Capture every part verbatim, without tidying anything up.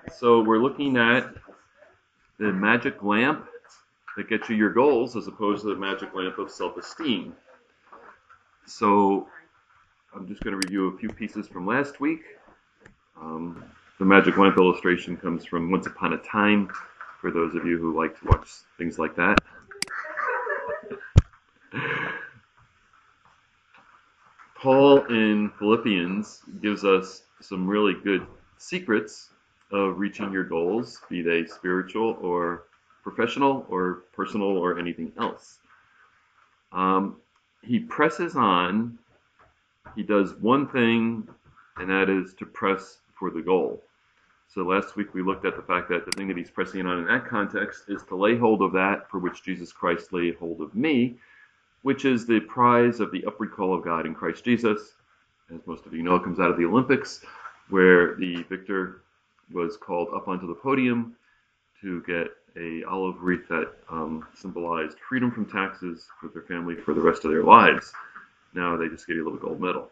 So we're looking at the magic lamp that gets you your goals as opposed to the magic lamp of self-esteem. So I'm just going to review a few pieces from last week. Um, the magic lamp illustration comes from Once Upon a Time, for those of you who like to watch things like that. Paul in Philippians gives us some really good secrets of reaching your goals, be they spiritual or professional or personal or anything else. Um, he presses on, he does one thing, and that is to press for the goal. So last week we looked at the fact that the thing that he's pressing on in that context is to lay hold of that for which Jesus Christ laid hold of me, which is the prize of the upward call of God in Christ Jesus. As most of you know, it comes out of the Olympics, where the victor was called up onto the podium to get a olive wreath that um, symbolized freedom from taxes for their family for the rest of their lives. Now they just get a little gold medal.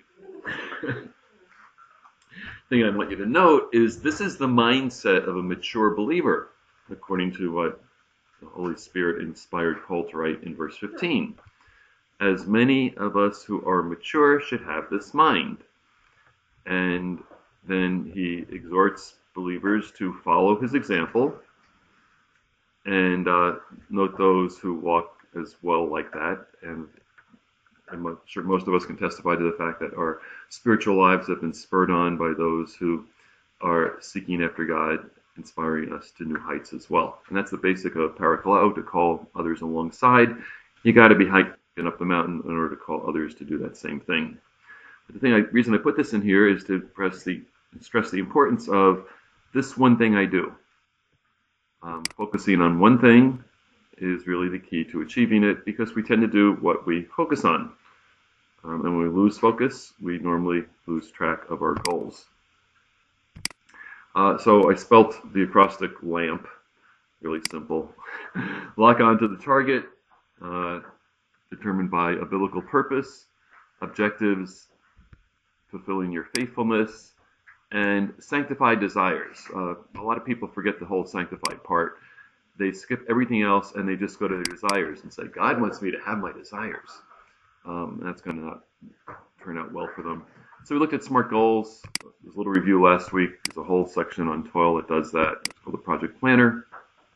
Thing I want you to note is this is the mindset of a mature believer, according to what the Holy Spirit inspired Paul to write in verse fifteen. As many of us who are mature should have this mind. And then he exhorts believers to follow his example and uh, note those who walk as well like that. And I'm sure most of us can testify to the fact that our spiritual lives have been spurred on by those who are seeking after God, inspiring us to new heights as well. And that's the basic of parakaleo, to call others alongside. You got to be hiking up the mountain in order to call others to do that same thing. But the thing I, reason I put this in here is to press the, stress the importance of this one thing I do. Um, focusing on one thing is really the key to achieving it, because we tend to do what we focus on. Um, and when we lose focus, we normally lose track of our goals. Uh, so I spelt the acrostic LAMP, really simple. Lock onto the target, uh, determined by a biblical purpose, objectives, fulfilling your faithfulness, and sanctified desires. Uh, a lot of people forget the whole sanctified part. They skip everything else and they just go to their desires and say, God wants me to have my desires. Um, and that's going to not turn out well for them. So we looked at SMART goals. There's a little review last week. There's a whole section on toil that does that. It's called the Project Planner.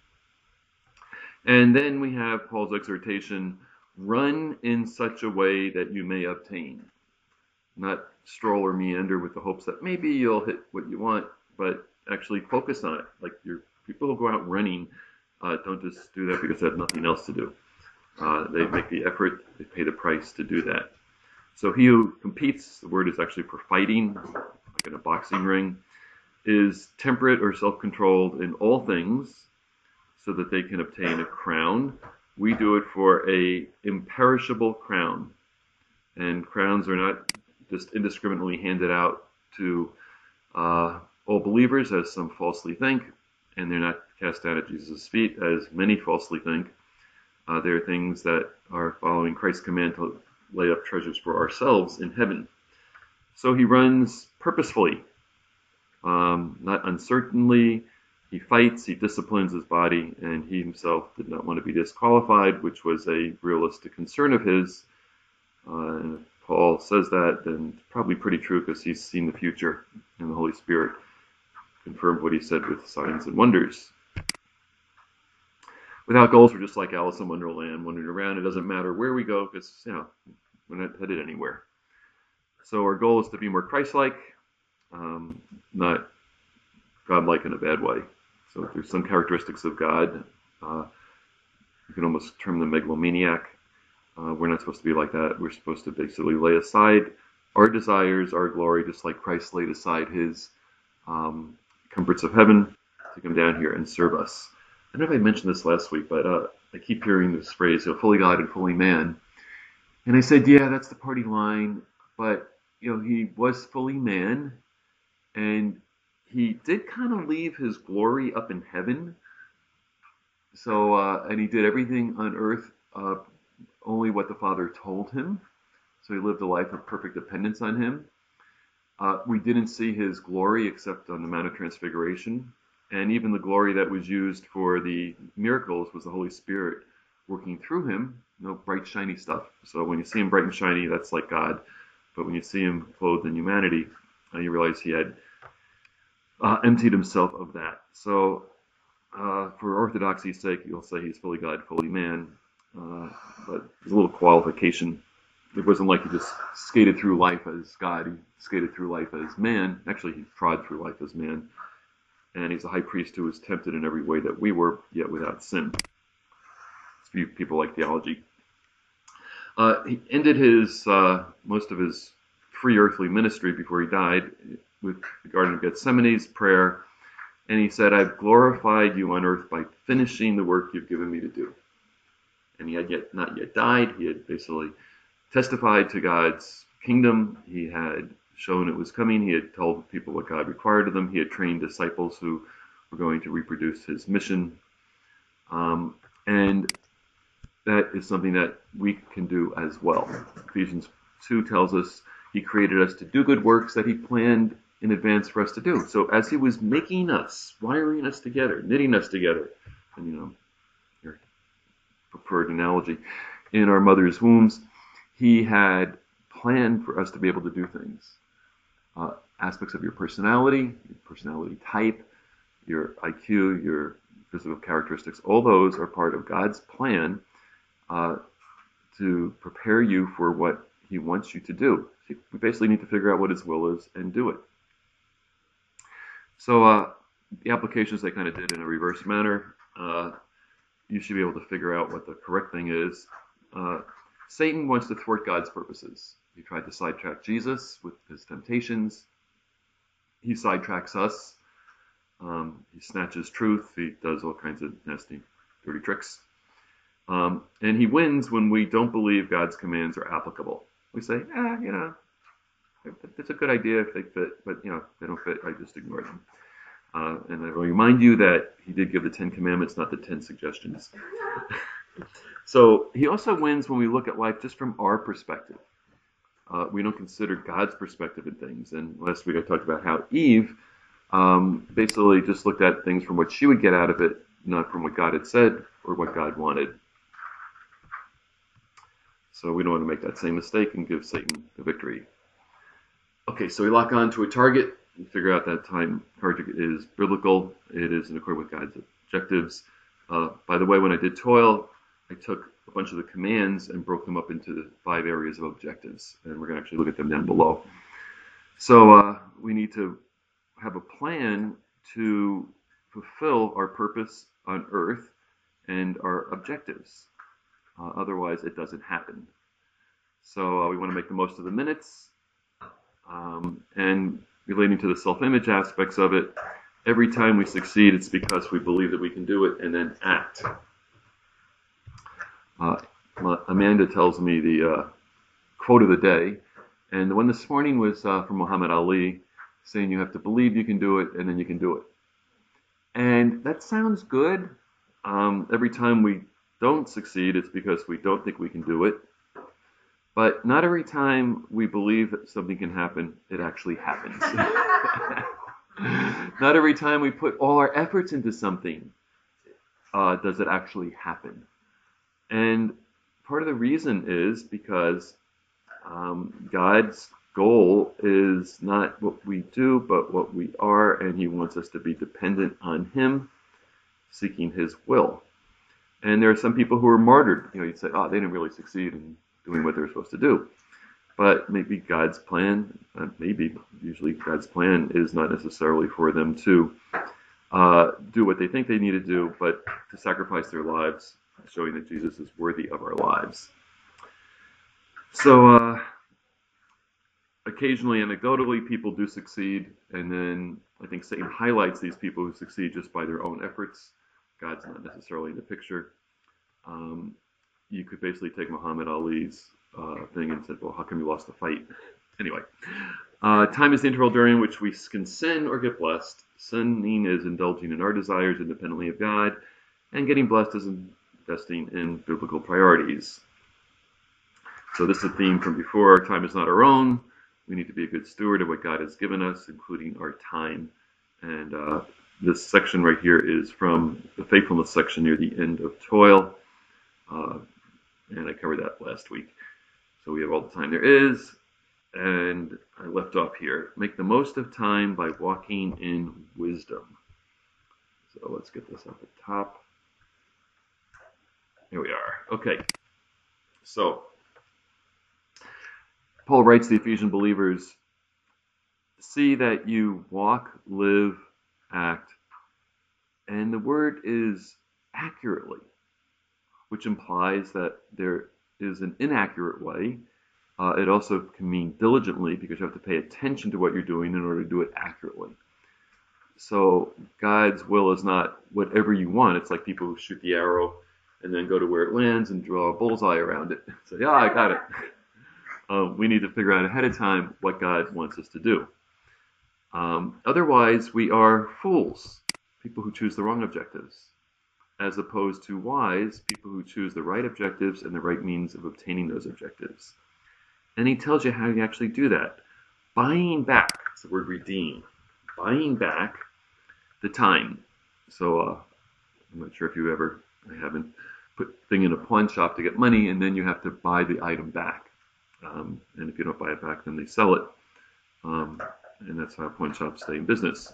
And then we have Paul's exhortation, run in such a way that you may obtain. Not stroll or meander with the hopes that maybe you'll hit what you want, but actually focus on it. Like your people who go out running uh, don't just do that because they have nothing else to do. Uh, they make the effort, they pay the price to do that. So he who competes, the word is actually for fighting, like in a boxing ring, is temperate or self-controlled in all things so that they can obtain a crown. We do it for a imperishable crown. And crowns are not just indiscriminately handed out to uh, all believers, as some falsely think, and they're not cast down at Jesus' feet, as many falsely think. Uh, they're things that are following Christ's command to lay up treasures for ourselves in heaven. So he runs purposefully, um, not uncertainly. He fights, he disciplines his body, and he himself did not want to be disqualified, which was a realistic concern of his. Uh, and if Paul says that, then it's probably pretty true, because he's seen the future, and the Holy Spirit confirmed what he said with signs and wonders. Without goals, we're just like Alice in Wonderland, wandering around. It doesn't matter where we go, because you know we're not headed anywhere. So our goal is to be more Christ-like, um, not God-like in a bad way. So there's some characteristics of God. Uh, you can almost term them megalomaniac. Uh, we're not supposed to be like that. We're supposed to basically lay aside our desires, our glory, just like Christ laid aside his um, comforts of heaven to come down here and serve us. I don't know if I mentioned this last week, but uh, I keep hearing this phrase, you know, fully God and fully man. And I said, yeah, that's the party line. But, you know, he was fully man. And he did kind of leave his glory up in heaven. So, uh, and he did everything on earth, uh, only what the Father told him. So he lived a life of perfect dependence on him. Uh, we didn't see his glory except on the Mount of Transfiguration. And even the glory that was used for the miracles was the Holy Spirit working through him, you know, bright, shiny stuff. So when you see him bright and shiny, that's like God. But when you see him clothed in humanity, uh, you realize he had uh, emptied himself of that. So uh, for orthodoxy's sake, you'll say he's fully God, fully man. Uh, but there's a little qualification. It wasn't like he just skated through life as God. He skated through life as man. Actually, he trod through life as man. And he's a high priest who was tempted in every way that we were, yet without sin. Few people like theology. Uh, he ended his uh, most of his free earthly ministry before he died with the Garden of Gethsemane's prayer, and he said, "I've glorified you on earth by finishing the work you've given me to do." And he had yet not yet died. He had basically testified to God's kingdom. He had shown it was coming. He had told people what God required of them. He had trained disciples who were going to reproduce his mission. Um, and that is something that we can do as well. Ephesians two tells us he created us to do good works that he planned in advance for us to do. So as he was making us, wiring us together, knitting us together, and you know, your preferred analogy, in our mother's wombs, he had planned for us to be able to do things. Uh, aspects of your personality, your personality type, your I Q, your physical characteristics, all those are part of God's plan uh, to prepare you for what he wants you to do. We basically need to figure out what his will is and do it. So uh, the applications they kind of did in a reverse manner. Uh, you should be able to figure out what the correct thing is. Uh, Satan wants to thwart God's purposes. He tried to sidetrack Jesus with his temptations. He sidetracks us. Um, he snatches truth. He does all kinds of nasty, dirty tricks. Um, and he wins when we don't believe God's commands are applicable. We say, ah, you know, it's a good idea if they fit, but, you know, if they don't fit, I just ignore them. Uh, and I will remind you that he did give the Ten Commandments, not the Ten Suggestions. So he also wins when we look at life just from our perspective. Uh, we don't consider God's perspective in things. And last week I talked about how Eve um, basically just looked at things from what she would get out of it, not from what God had said or what God wanted. So we don't want to make that same mistake and give Satan the victory. Okay, so we lock on to a target and figure out that time target is biblical. It is in accordance with God's objectives. Uh, by the way, when I did toil, I took a bunch of the commands and broke them up into the five areas of objectives. And we're going to actually look at them down below. So uh, we need to have a plan to fulfill our purpose on earth and our objectives. Uh, otherwise, it doesn't happen. So uh, we want to make the most of the minutes. Um, and relating to the self-image aspects of it, every time we succeed, it's because we believe that we can do it and then act. Uh, Amanda tells me the uh, quote of the day, and the one this morning was uh, from Muhammad Ali, saying you have to believe you can do it and then you can do it. And that sounds good. Um, every time we don't succeed, it's because we don't think we can do it. But not every time we believe that something can happen, it actually happens. Not every time we put all our efforts into something, uh, does it actually happen. And part of the reason is because um, God's goal is not what we do, but what we are, and he wants us to be dependent on him, seeking his will. And there are some people who are martyred. You know, you'd say, oh, they didn't really succeed in doing what they're supposed to do. But maybe God's plan, uh, maybe, usually God's plan is not necessarily for them to uh, do what they think they need to do, but to sacrifice their lives, showing that Jesus is worthy of our lives. So uh, occasionally, anecdotally, people do succeed, and then I think Satan highlights these people who succeed just by their own efforts. God's not necessarily in the picture. Um, you could basically take Muhammad Ali's uh, thing and say, well, how come you lost the fight? Anyway, uh, time is the interval during which we can sin or get blessed. Sinning is indulging in our desires independently of God, and getting blessed is investing in biblical priorities. So this is a theme from before. Time is not our own. we need to be a good steward of what God has given us, including our time. And uh, this section right here is from the faithfulness section near the end of toil. Uh, and I covered that last week. So we have all the time there is. And I left off here. Make the most of time by walking in wisdom. So let's get this up at the top. Here we are. Okay. So Paul writes to the Ephesian believers, see that you walk, live, act, and the word is accurately, which implies that there is an inaccurate way. Uh, it also can mean diligently, because you have to pay attention to what you're doing in order to do it accurately. So God's will is not whatever you want. It's like people who shoot the arrow and then go to where it lands and draw a bullseye around it. Say, yeah, I got it. Uh, we need to figure out ahead of time what God wants us to do. Um, otherwise, we are fools, people who choose the wrong objectives, as opposed to wise, people who choose the right objectives and the right means of obtaining those objectives. And he tells you how you actually do that. Buying back, it's the word redeem, buying back the time. So uh, I'm not sure if you ever, I haven't put thing in a pawn shop to get money, and then you have to buy the item back. Um, and if you don't buy it back, then they sell it. Um, and that's how pawn shops stay in business.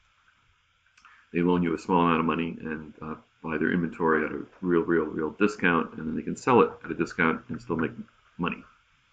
They loan you a small amount of money and uh, buy their inventory at a real, real, real discount, and then they can sell it at a discount and still make money.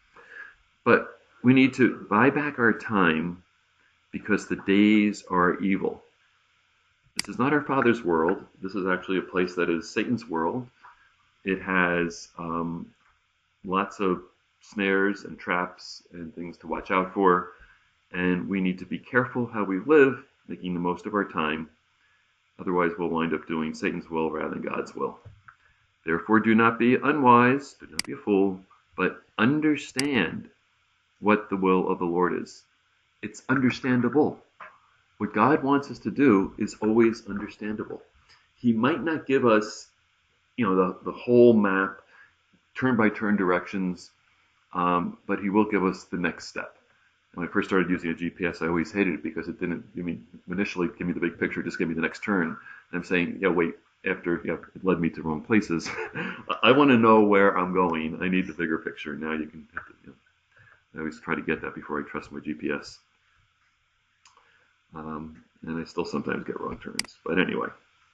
But we need to buy back our time because the days are evil. This is not our Father's world. This is actually a place that is Satan's world. It has um, lots of snares and traps and things to watch out for, and we need to be careful how we live, making the most of our time. Otherwise, we'll wind up doing Satan's will rather than God's will. Therefore, do not be unwise, do not be a fool, but understand what the will of the Lord is. It's understandable. What God wants us to do is always understandable. He might not give us, you know, the, the whole map, turn-by-turn directions, um, but he will give us the next step. When I first started using a G P S, I always hated it because it didn't give me, initially give me the big picture, just give me the next turn. And I'm saying, yeah, wait, after yeah, it led me to wrong places. I want to know where I'm going. I need the bigger picture. Now you can, have to, you know, I always try to get that before I trust my G P S. Um, and I still sometimes get wrong turns. But anyway,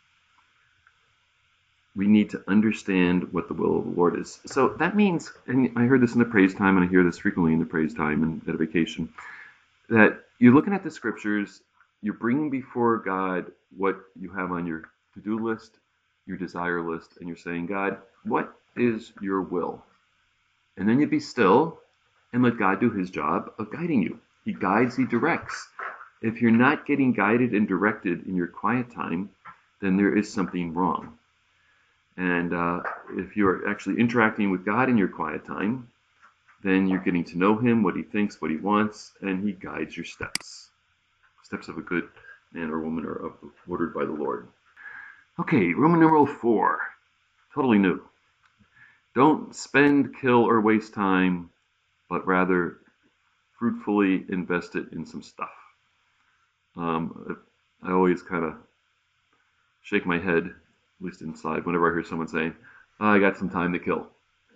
we need to understand what the will of the Lord is. So that means, and I heard this in the praise time, and I hear this frequently in the praise time and edification, that you're looking at the scriptures, you're bringing before God what you have on your to-do list, your desire list, and you're saying, God, what is your will? And then you be still and let God do his job of guiding you. He guides, he directs. If you're not getting guided and directed in your quiet time, then there is something wrong. And uh, if you're actually interacting with God in your quiet time, then you're getting to know him, what he thinks, what he wants, and he guides your steps. Steps of a good man or woman are ordered by the Lord. Okay, Roman numeral four, totally new. Don't spend, kill, or waste time, but rather fruitfully invest it in some stuff. Um, I always kind of shake my head, at least inside, whenever I hear someone saying, oh, I got some time to kill.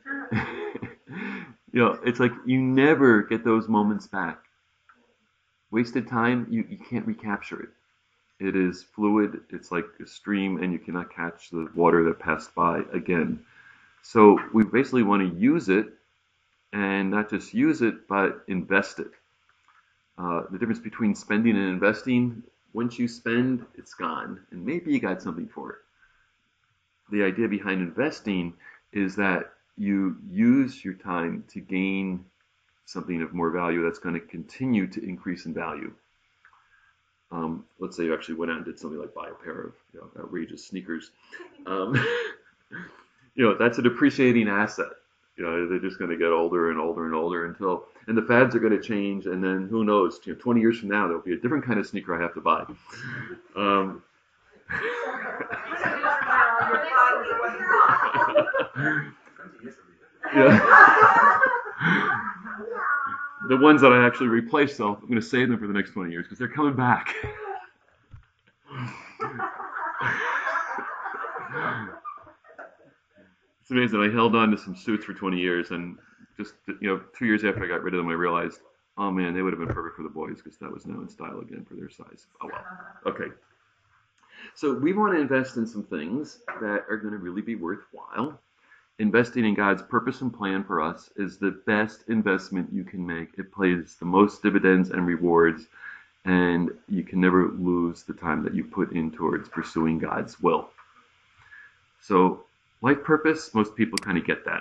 You know, it's like you never get those moments back. Wasted time, you, you can't recapture it. It is fluid, it's like a stream, and you cannot catch the water that passed by again. So we basically want to use it, and not just use it, but invest it. Uh, the difference between spending and investing, once you spend, it's gone, and maybe you got something for it. The idea behind investing is that you use your time to gain something of more value that's going to continue to increase in value. Um, let's say you actually went out and did something like buy a pair of you know, outrageous sneakers. Um, you know, that's a depreciating asset. You know, they're just going to get older and older and older until, and the fads are going to change, and then who knows, you know, twenty years from now, there'll be a different kind of sneaker I have to buy. Um, yeah. The ones that I actually replaced, though, I'm going to save them for the next twenty years because they're coming back. It's amazing. I held on to some suits for twenty years, and just you know, two years after I got rid of them, I realized, oh man, they would have been perfect for the boys because that was now in style again for their size. Oh well. Okay. So we want to invest in some things that are going to really be worthwhile. Investing in God's purpose and plan for us is the best investment you can make. It pays the most dividends and rewards, and you can never lose the time that you put in towards pursuing God's will. So life purpose, most people kind of get that.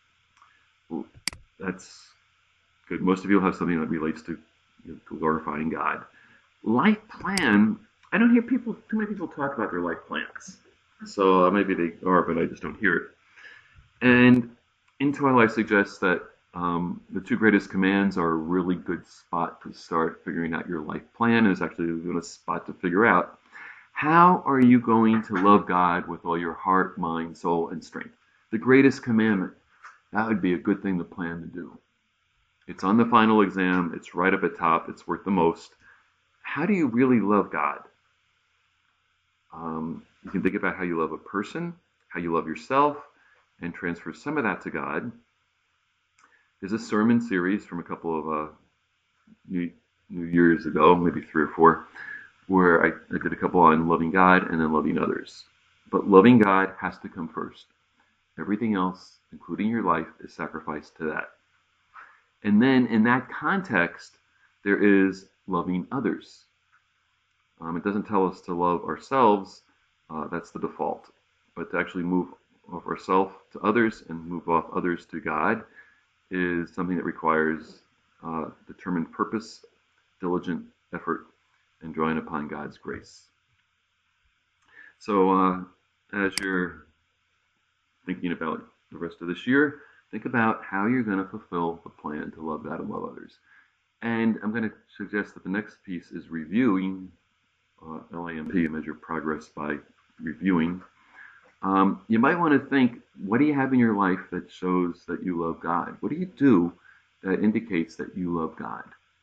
That's good. Most of you have something that relates to, you know, glorifying God. Life plan, I don't hear people, too many people talk about their life plans. So uh, maybe they are, but I just don't hear it. And Into My Life suggests that um, the two greatest commands are a really good spot to start figuring out your life plan, and it's actually a good spot to figure out how are you going to love God with all your heart, mind, soul, and strength. The greatest commandment. That would be a good thing to plan to do. It's on the final exam. It's right up at top. It's worth the most. How do you really love God? Um, you can think about how you love a person, how you love yourself, and transfer some of that to God. There's a sermon series from a couple of uh, New, New Years ago, maybe three or four, where I, I did a couple on loving God and then loving others. But loving God has to come first. Everything else, including your life, is sacrificed to that. And then in that context, there is loving others. Um, it doesn't tell us to love ourselves. Uh, that's the default. But to actually move off ourselves to others and move off others to God is something that requires uh, determined purpose, diligent effort, and drawing upon God's grace. So uh, as you're thinking about the rest of this year, think about how you're going to fulfill the plan to love God and love others. And I'm going to suggest that the next piece is reviewing, uh, L A M P, measure progress by reviewing. Um, you might want to think, what do you have in your life that shows that you love God? What do you do that indicates that you love God?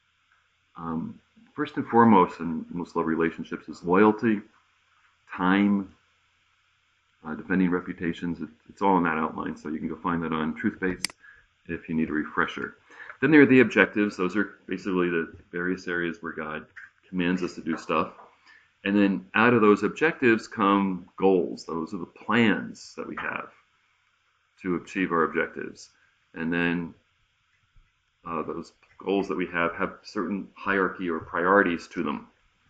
Um, first and foremost in most love relationships is loyalty, time, uh, defending reputations. It, it's all in that outline, so you can go find that on TruthBase if you need a refresher. Then there are the objectives. Those are basically the various areas where God commands us to do stuff. And then out of those objectives come goals. Those are the plans that we have to achieve our objectives. And then uh, those goals that we have have certain hierarchy or priorities to them.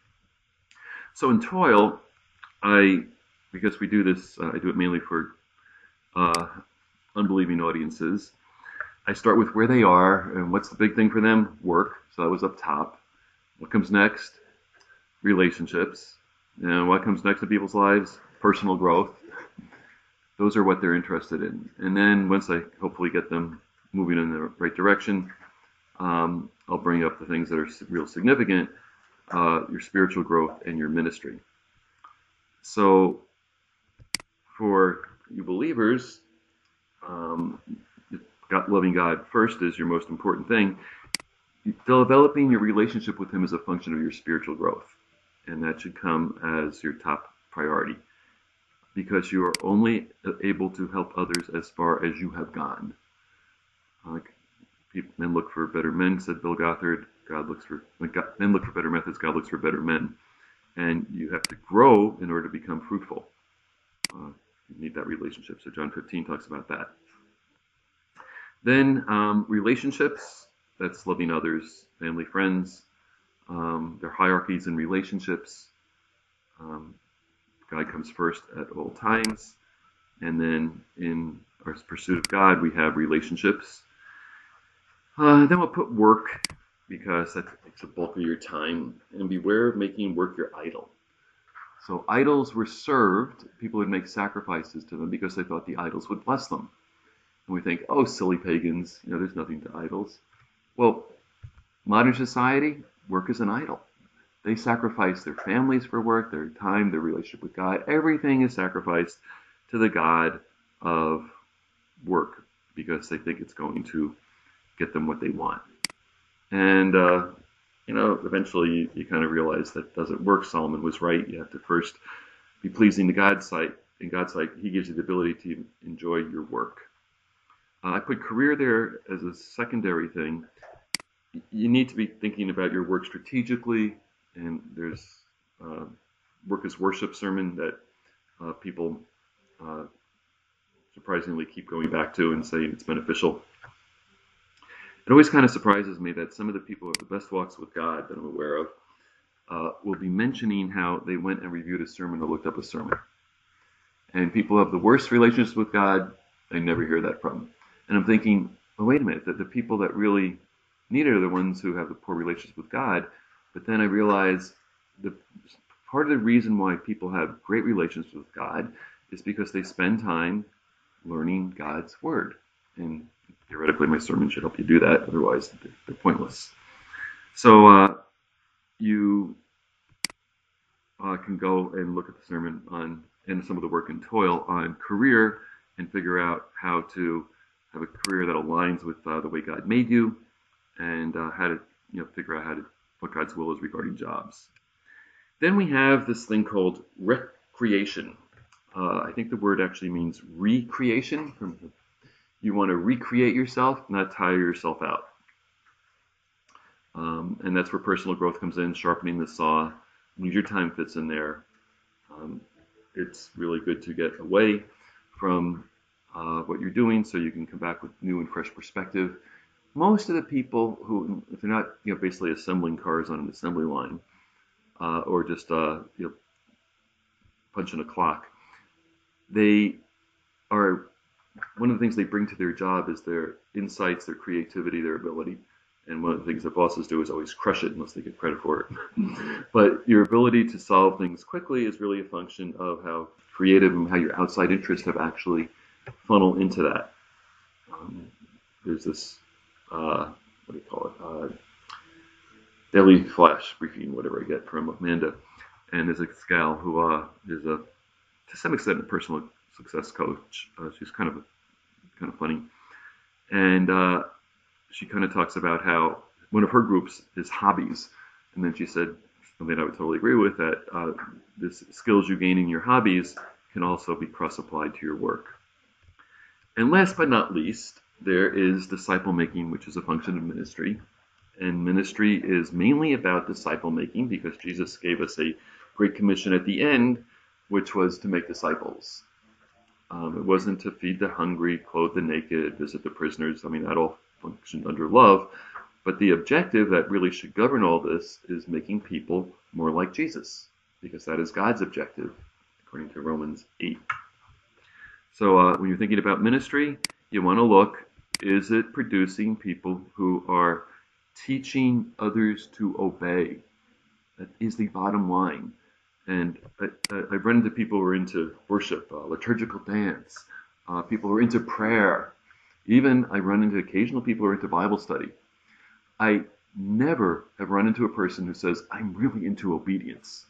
So in Toil, I, because we do this, uh, I do it mainly for uh, unbelieving audiences. I start with where they are and what's the big thing for them? Work. So that was up top. What comes next? Relationships. And what comes next in people's lives? Personal growth. Those are what they're interested in. And then once I hopefully get them moving in the right direction, um, I'll bring up the things that are real significant, uh, your spiritual growth and your ministry. So for you believers, um, God, loving God first is your most important thing. Developing your relationship with Him is a function of your spiritual growth. And that should come as your top priority, because you are only able to help others as far as you have gone. Like, men look for better men, said Bill Gothard. God looks for men look for better methods. God looks for better men, and you have to grow in order to become fruitful. Uh, you need that relationship. So John fifteen talks about that. Then um, relationships. That's loving others, family, friends. Um, their hierarchies and relationships. Um, God comes first at all times. And then in our pursuit of God, we have relationships. Uh, then we'll put work, because that takes a bulk of your time. And beware of making work your idol. So idols were served. People would make sacrifices to them because they thought the idols would bless them. And we think, oh, silly pagans, you know, there's nothing to idols. Well, modern society, work is an idol. They sacrifice their families for work, their time, their relationship with God. Everything is sacrificed to the God of work because they think it's going to get them what they want. And, uh, you know, eventually you, you kind of realize that doesn't work. Solomon was right. You have to first be pleasing to God's sight. In God's sight, he gives you the ability to enjoy your work. Uh, I put career there as a secondary thing. You need to be thinking about your work strategically, and there's uh, work as worship sermon that uh, people uh, surprisingly keep going back to and saying it's beneficial. It always kind of surprises me that some of the people who have the best walks with God that I'm aware of uh, will be mentioning how they went and reviewed a sermon or looked up a sermon. And people who have the worst relationships with God, I never hear that from. And I'm thinking, oh, wait a minute, that the people that really need it are the ones who have the poor relationships with God. But then I realize the part of the reason why people have great relationships with God is because they spend time learning God's word. And theoretically, my sermon should help you do that. Otherwise, they're pointless. So uh, you uh, can go and look at the sermon on and some of the work and toil on career and figure out how to have a career that aligns with uh, the way God made you, and uh, how to you know figure out how to what God's will is regarding jobs. Then we have this thing called recreation. Uh, I think the word actually means recreation. You want to recreate yourself, not tire yourself out. Um, and that's where personal growth comes in, sharpening the saw. Leisure time fits in there. Um, it's really good to get away from uh, what you're doing so you can come back with new and fresh perspective. Most of the people who, if they're not you know, basically assembling cars on an assembly line uh, or just uh, you know, punching a clock, they are, one of the things they bring to their job is their insights, their creativity, their ability. And one of the things that bosses do is always crush it unless they get credit for it. But your ability to solve things quickly is really a function of how creative and how your outside interests have actually funneled into that. Um, there's this, uh, what do you call it, uh, daily flash briefing, whatever I get from Amanda. And there's a gal who uh, is a, to some extent, a personal success coach. Uh, she's kind of kind of funny. And uh, she kind of talks about how one of her groups is hobbies. And then she said something I would totally agree with, that uh, the skills you gain in your hobbies can also be cross-applied to your work. And last but not least, there is disciple making, which is a function of ministry. And ministry is mainly about disciple making because Jesus gave us a great commission at the end, which was to make disciples. Um, it wasn't to feed the hungry, clothe the naked, visit the prisoners. I mean, that all functioned under love. But the objective that really should govern all this is making people more like Jesus, because that is God's objective, according to Romans eight. So uh, when you're thinking about ministry, you want to look, is it producing people who are teaching others to obey? That is the bottom line. And I, I've run into people who are into worship, uh, liturgical dance, uh, people who are into prayer. Even I run into occasional people who are into Bible study. I never have run into a person who says, I'm really into obedience.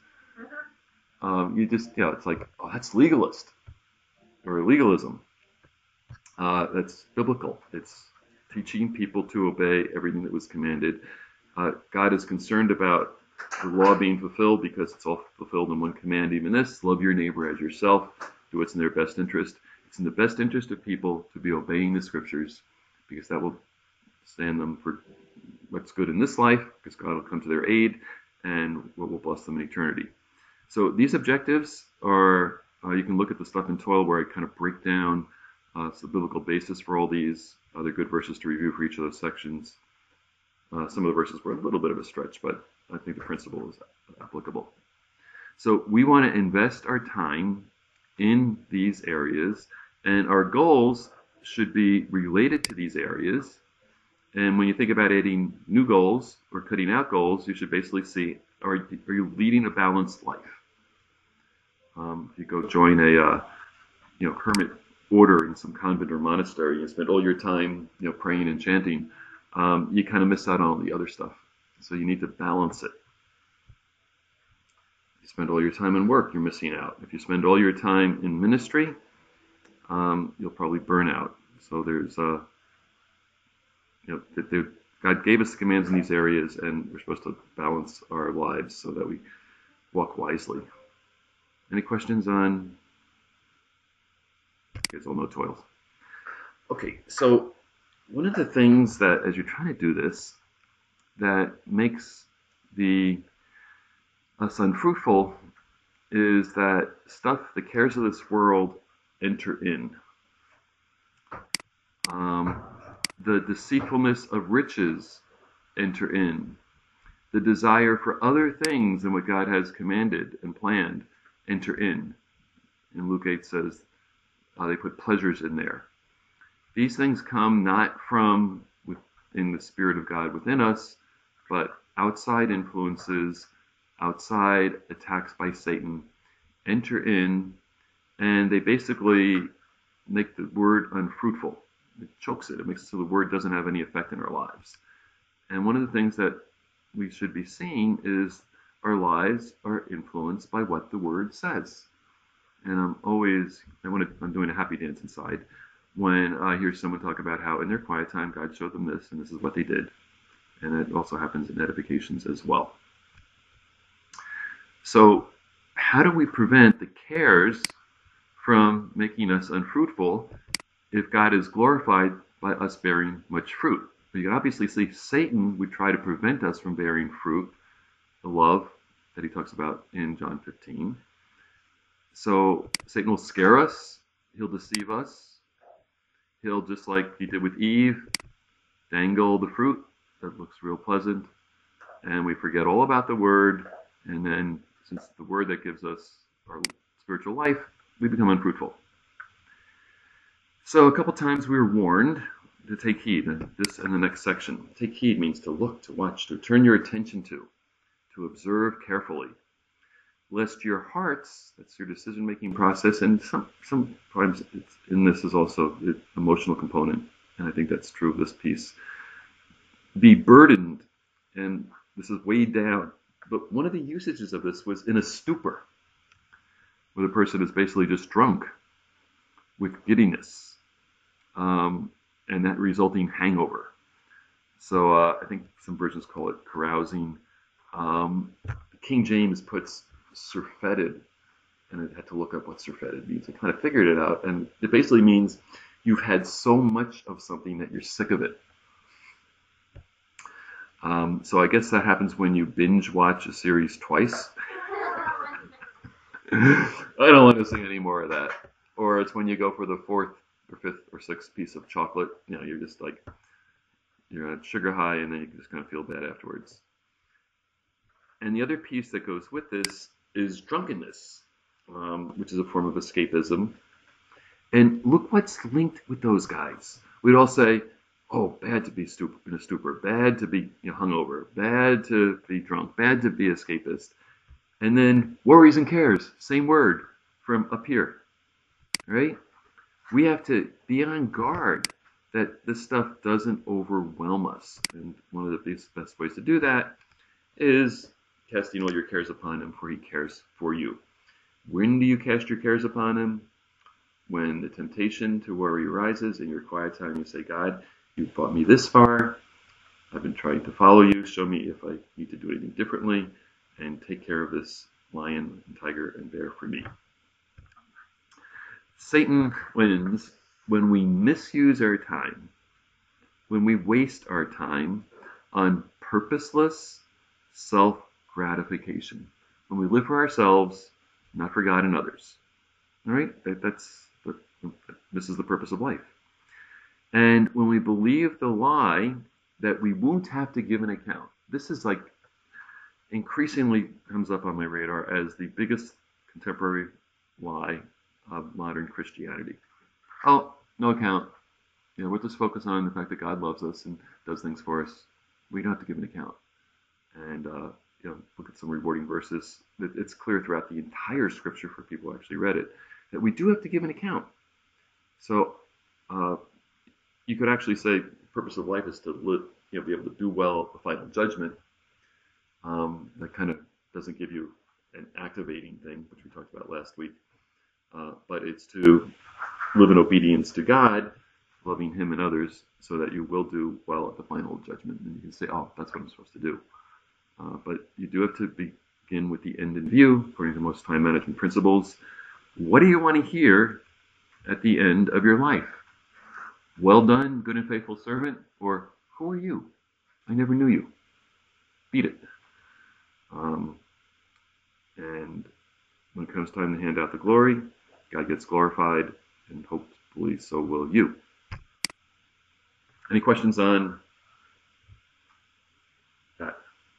Um, you just, you know, it's like, oh, that's legalist or legalism. Uh, that's biblical. It's teaching people to obey everything that was commanded. Uh, God is concerned about the law being fulfilled because it's all fulfilled in one command. Even this, love your neighbor as yourself, do what's in their best interest. It's in the best interest of people to be obeying the scriptures because that will stand them for what's good in this life, because God will come to their aid, and what will bless them in eternity. So these objectives are, uh, you can look at the stuff in Toil where I kind of break down uh, the biblical basis for all these. Uh, they're good verses to review for each of those sections. Uh, some of the verses were a little bit of a stretch, but I think the principle is applicable. So we want to invest our time in these areas, and our goals should be related to these areas. And when you think about adding new goals or cutting out goals, you should basically see, are, are you leading a balanced life? Um, if you go join a uh, you know hermit order in some convent or monastery and spend all your time you know praying and chanting, um, you kind of miss out on all the other stuff. So you need to balance it. If you spend all your time in work, you're missing out. If you spend all your time in ministry, um, you'll probably burn out. So there's, uh, you know, God gave us the commands in these areas, and we're supposed to balance our lives so that we walk wisely. Any questions on? You guys all know toils. Okay, so one of the things that, as you're trying to do this, that makes the us unfruitful is that stuff, the cares of this world, enter in. Um, the deceitfulness of riches enter in. The desire for other things than what God has commanded and planned enter in. And Luke eight says uh, they put pleasures in there. These things come not from within the Spirit of God within us, but outside influences, outside attacks by Satan enter in, and they basically make the word unfruitful. It chokes it. It makes it so the word doesn't have any effect in our lives. And one of the things that we should be seeing is our lives are influenced by what the word says. And I'm always, I want to, I'm doing a happy dance inside when I hear someone talk about how in their quiet time God showed them this and this is what they did. And it also happens in edifications as well. So how do we prevent the cares from making us unfruitful if God is glorified by us bearing much fruit? You can obviously see Satan would try to prevent us from bearing fruit, the love that he talks about in John fifteen. So Satan will scare us, he'll deceive us, he'll, just like he did with Eve, dangle the fruit that looks real pleasant, and we forget all about the word, and then since the word that gives us our spiritual life, we become unfruitful. So a couple times we were warned to take heed. This in the next section. Take heed means to look, to watch, to turn your attention to, to observe carefully, lest your hearts, that's your decision-making process, and some sometimes it's, in this is also the emotional component, and I think that's true of this piece, be burdened, and this is weighed down. But one of the usages of this was in a stupor, where the person is basically just drunk with giddiness, um, and that resulting hangover. So uh, I think some versions call it carousing. Um, King James puts surfeited, and I had to look up what surfeited means. I kind of figured it out, and it basically means you've had so much of something that you're sick of it. Um, so I guess that happens when you binge watch a series twice. I don't want to see any more of that. Or it's when you go for the fourth or fifth or sixth piece of chocolate. You know, you're just like, you're at sugar high, and then you just kind of feel bad afterwards. And the other piece that goes with this is drunkenness, um, which is a form of escapism. And look what's linked with those guys. We'd all say, oh, bad to be stupor, in a stupor, bad to be you know, hungover, bad to be drunk, bad to be escapist. And then worries and cares, same word from up here, right? We have to be on guard that this stuff doesn't overwhelm us. And one of the best ways to do that is casting all your cares upon him, for he cares for you. When do you cast your cares upon him? When the temptation to worry arises in your quiet time, you say, God, you've brought me this far. I've been trying to follow you. Show me if I need to do anything differently, and take care of this lion and tiger and bear for me. Satan wins when we misuse our time, when we waste our time on purposeless self-gratification, when we live for ourselves, not for God and others. All right? That's the, this is the purpose of life. And when we believe the lie that we won't have to give an account, this is like increasingly comes up on my radar as the biggest contemporary lie of modern Christianity. Oh, no account. You know, we'll just focus on the fact that God loves us and does things for us. We don't have to give an account. And uh, you know, look at some rewarding verses. It's clear throughout the entire scripture for people who actually read it that we do have to give an account. So uh, you could actually say the purpose of life is to live, you know, be able to do well at the final judgment. Um, that kind of doesn't give you an activating thing, which we talked about last week. Uh, but it's to live in obedience to God loving him and others, so that you will do well at the final judgment. And you can say, oh, that's what I'm supposed to do. Uh, but you do have to begin with the end in view, according to most time management principles. What do you want to hear at the end of your life? Well done, good and faithful servant, or who are you? I never knew you. Beat it. Um, and when it comes time to hand out the glory, God gets glorified, and hopefully so will you. Any questions on that?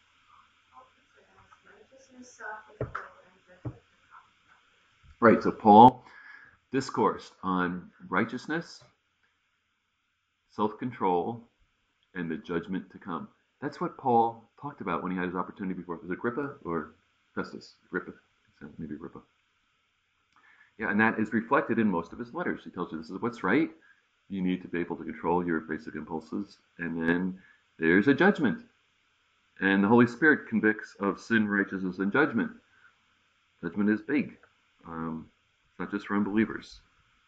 Right, so Paul discoursed on righteousness, self-control, and the judgment to come. That's what Paul talked about when he had his opportunity before. Was it Agrippa or Festus? Agrippa? Maybe Agrippa. Yeah, and that is reflected in most of his letters. He tells you this is what's right. You need to be able to control your basic impulses. And then there's a judgment. And the Holy Spirit convicts of sin, righteousness, and judgment. Judgment is big. Um, it's not just for unbelievers.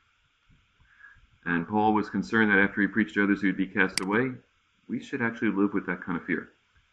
And Paul was concerned that after he preached to others, he would be cast away. We should actually live with that kind of fear.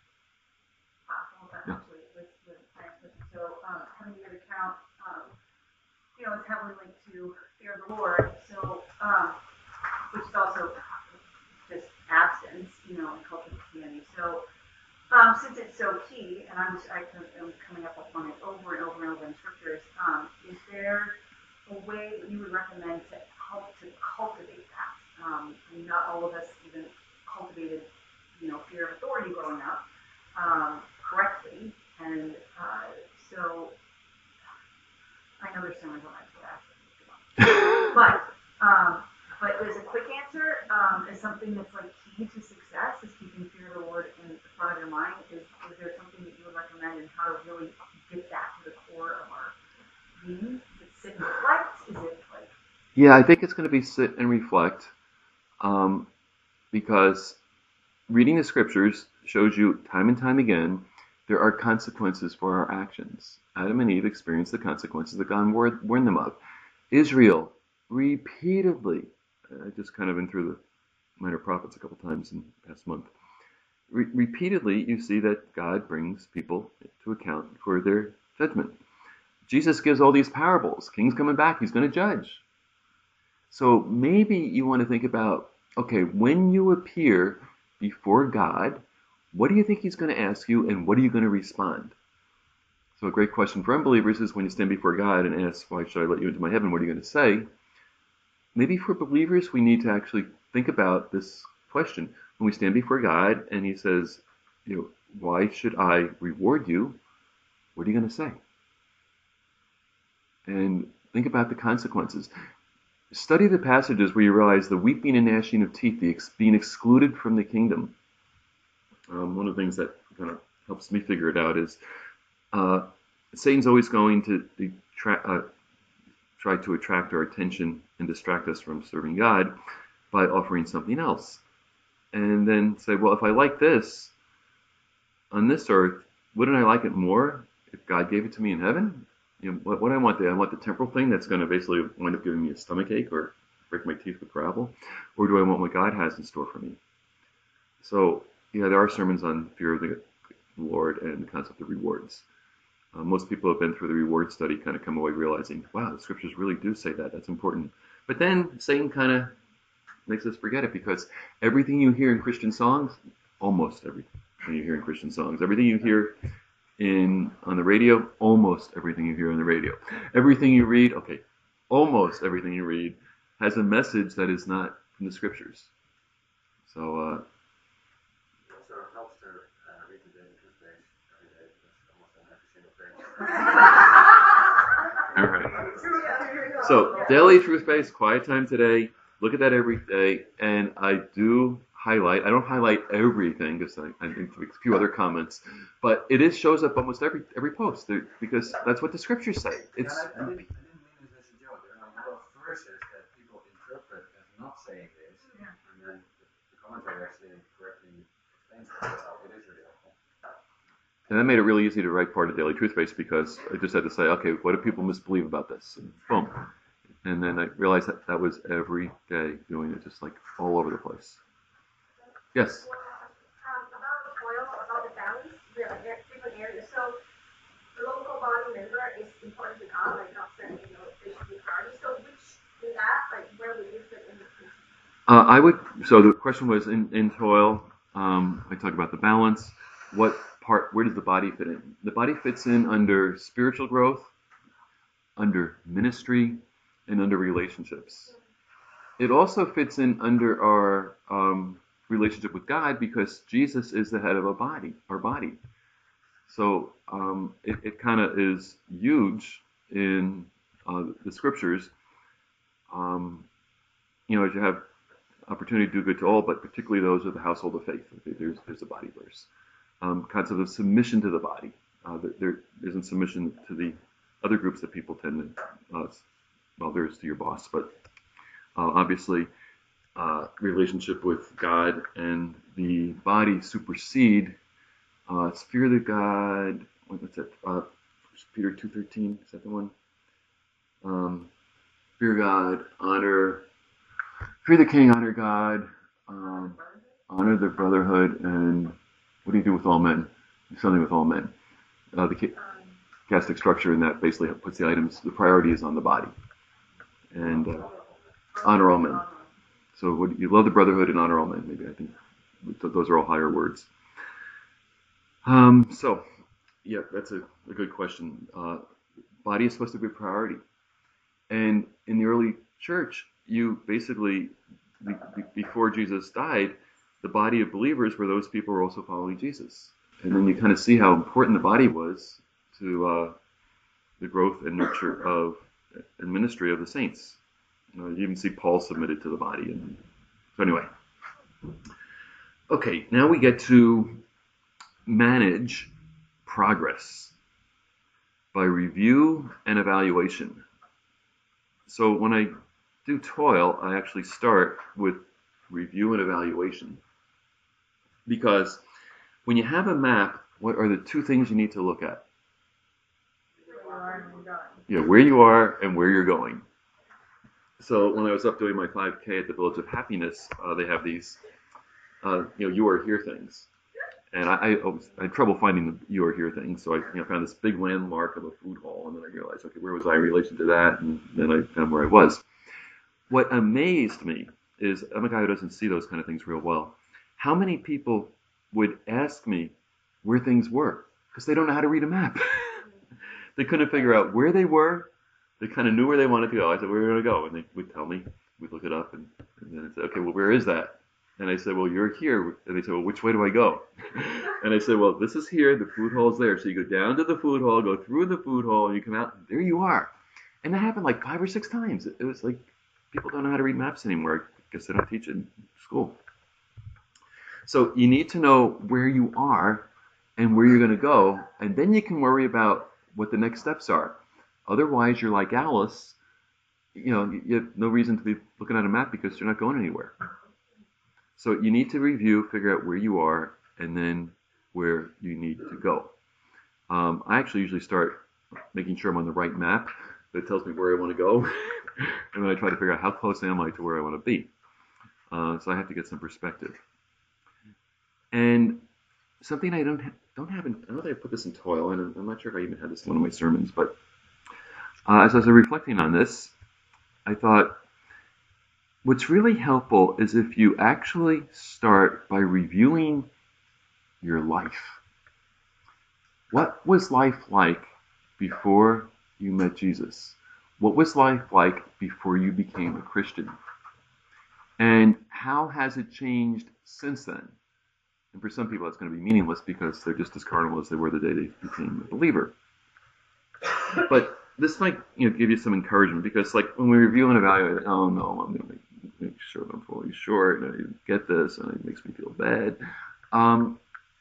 Yeah. With, with so, um, having to give account, um, you know, it's heavily linked to fear of the Lord. So, um, which is also just absence, you know, in cultural Christianity. So, um, since it's so key, and I'm just, I, I'm coming up on it over and over and over in scriptures, um, is there a way that you would recommend to help to cultivate that? Um, I mean, not all of us even cultivated, you know, fear of authority growing up um, correctly, and uh, so I know there's so much on that, but um, but as a quick answer, um, is something that's like key to success is keeping fear of the Lord in the front of your mind. Is is there something that you would recommend in how to really get that to the core of our being? Is it sit and reflect? Is it like? Yeah, I think it's going to be sit and reflect, um, because reading the scriptures shows you time and time again there are consequences for our actions. Adam and Eve experienced the consequences that God warned them of. Israel repeatedly, I just kind of been through the minor prophets a couple times in the past month. Re- repeatedly, you see that God brings people to account for their judgment. Jesus gives all these parables. King's coming back. He's going to judge. So maybe you want to think about, okay, when you appear before God, what do you think he's going to ask you, and what are you going to respond? So a great question for unbelievers is when you stand before God and ask, why should I let you into my heaven? What are you going to say? Maybe for believers, we need to actually think about this question. When we stand before God and he says, you know, why should I reward you? What are you going to say? And think about the consequences. Study the passages where you realize the weeping and gnashing of teeth, the ex- being excluded from the kingdom. Um, one of the things that kind of helps me figure it out is uh, Satan's always going to detra- uh, try to attract our attention and distract us from serving God by offering something else. And then say, well, if I like this on this earth, wouldn't I like it more if God gave it to me in heaven? You know, what, what I want, I want the temporal thing that's going to basically wind up giving me a stomach ache or break my teeth with gravel, or do I want what God has in store for me? So, yeah, there are sermons on fear of the Lord and the concept of rewards. Uh, most people have been through the reward study, kind of come away realizing, wow, the scriptures really do say that. That's important. But then Satan kind of makes us forget it, because everything you hear in Christian songs, almost everything you hear in Christian songs, everything you hear in on the radio, almost everything you hear on the radio, everything you read, okay, almost everything you read has a message that is not from the scriptures. So, uh, it also helps to uh, read the Daily Truth Page every day, because almost on every single page. all right. So, Daily Truth Page, quiet time today. Look at that every day, and I do highlight. I don't highlight everything because I, I think a few other comments, but it is shows up almost every every post there, because that's what the scriptures say. It's. Yeah, I, I, didn't, I didn't mean it as a joke. There are a lot of verses that people interpret as not saying this, yeah. And then the, the commentary actually correctly explains that. So it is really helpful. And that made it really easy to write part of Daily Truth Base, because I just had to say, okay, what do people misbelieve about this? And boom. And then I realized that that was every day doing it, just like all over the place. Yes? Um, about toil, about the balance, we have like different areas. So the local body member is important to God, like God said, you know, they should be priority. So which in that, like where would you fit in the principle? Uh, I would, so the question was in, in toil, um, I talked about the balance. What part, where does the body fit in? The body fits in under spiritual growth, under ministry, and under relationships. It also fits in under our um, relationship with God because Jesus is the head of a body, our body. So um, it, it kind of is huge in uh, the scriptures. Um, you know, as you have opportunity to do good to all, but particularly those of the household of faith. There's, there's a body verse. Um, concept of submission to the body. Uh, there, there isn't submission to the other groups that people tend to, uh, well, there's to your boss, but uh, obviously uh, relationship with God and the body supersede uh, fear the God, what's that, uh, Peter two thirteen, is that the one? Um, fear God, honor, fear the king, honor God, um, honor the brotherhood, and what do you do with all men? Do something with all men. Uh, the chiastic structure in that basically puts the items, the priority is on the body. And uh, honor all men. So what, you love the brotherhood and honor all men. Maybe I think those are all higher words. Um, so, yeah, that's a, a good question. Uh, body is supposed to be a priority. And in the early church, you basically, be, be, before Jesus died, the body of believers were those people who were also following Jesus. And then you kind of see how important the body was to uh, the growth and nurture of and ministry of the saints. You know, you even see Paul submitted to the body. And so anyway. Okay, now we get to manage progress by review and evaluation. So when I do toil, I actually start with review and evaluation. Because when you have a map, what are the two things you need to look at? Yeah, where you are and where you're going. So when I was up doing my five K at the Village of Happiness, uh, they have these, uh, you know, you are here things. And I, I, was, I had trouble finding the you are here things, so I you know, found this big landmark of a food hall, and then I realized, okay, where was I in relation to that? And then I found where I was. What amazed me is, I'm a guy who doesn't see those kind of things real well. How many people would ask me where things were? Because they don't know how to read a map. They couldn't figure out where they were. They kind of knew where they wanted to go. I said, where are we going to go? And they would tell me. We'd look it up, and, and then I'd say, okay, well, where is that? And I said, well, you're here. And they said, well, which way do I go? And I said, well, this is here. The food hall is there. So you go down to the food hall, go through the food hall, and you come out, and there you are. And that happened like five or six times. It was like, people don't know how to read maps anymore. I guess they don't teach it in school. So you need to know where you are and where you're going to go, and then you can worry about what the next steps are. Otherwise, you're like Alice. You know, you have no reason to be looking at a map because you're not going anywhere. So you need to review, figure out where you are, and then where you need to go. Um, I actually usually start making sure I'm on the right map that tells me where I want to go, and then I try to figure out how close am I to where I want to be. Uh, so I have to get some perspective. And something I don't ha- don't have in, I know that I put this in toil, and I'm, I'm not sure if I even had this in one of my sermons, but uh, as I was reflecting on this, I thought, what's really helpful is if you actually start by reviewing your life. What was life like before you met Jesus? What was life like before you became a Christian? And how has it changed since then? And for some people, that's going to be meaningless because they're just as carnal as they were the day they became a believer. But this might, you know, give you some encouragement because, like, when we review and evaluate, oh no, I'm going to make, make sure that I'm fully sure, and I didn't get this, and it makes me feel bad. Um,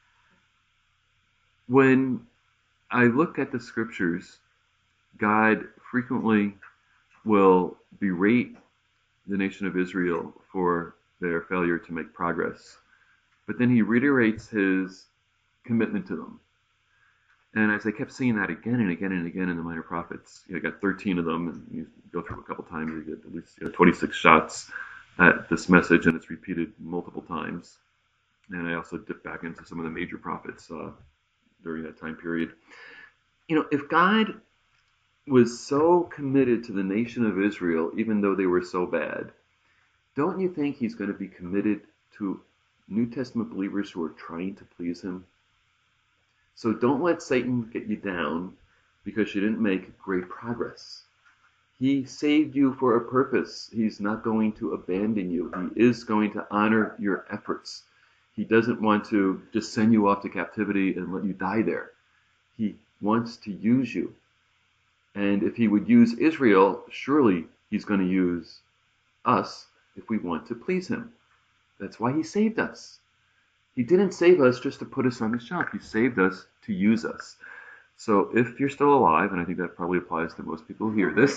when I look at the scriptures, God frequently will berate the nation of Israel for their failure to make progress. But then he reiterates his commitment to them. And as I kept seeing that again and again and again in the Minor Prophets, you know, I got thirteen of them, and go through a couple times, you get at least you know, twenty-six shots at this message, and it's repeated multiple times. And I also dip back into some of the major prophets uh, during that time period. You know, if God was so committed to the nation of Israel, even though they were so bad, don't you think he's going to be committed to New Testament believers who are trying to please him? So don't let Satan get you down because you didn't make great progress. He saved you for a purpose. He's not going to abandon you. He is going to honor your efforts. He doesn't want to just send you off to captivity and let you die there. He wants to use you. And if he would use Israel, surely he's going to use us if we want to please him. That's why he saved us. He didn't save us just to put us on the shelf. He saved us to use us. So if you're still alive, and I think that probably applies to most people who hear this,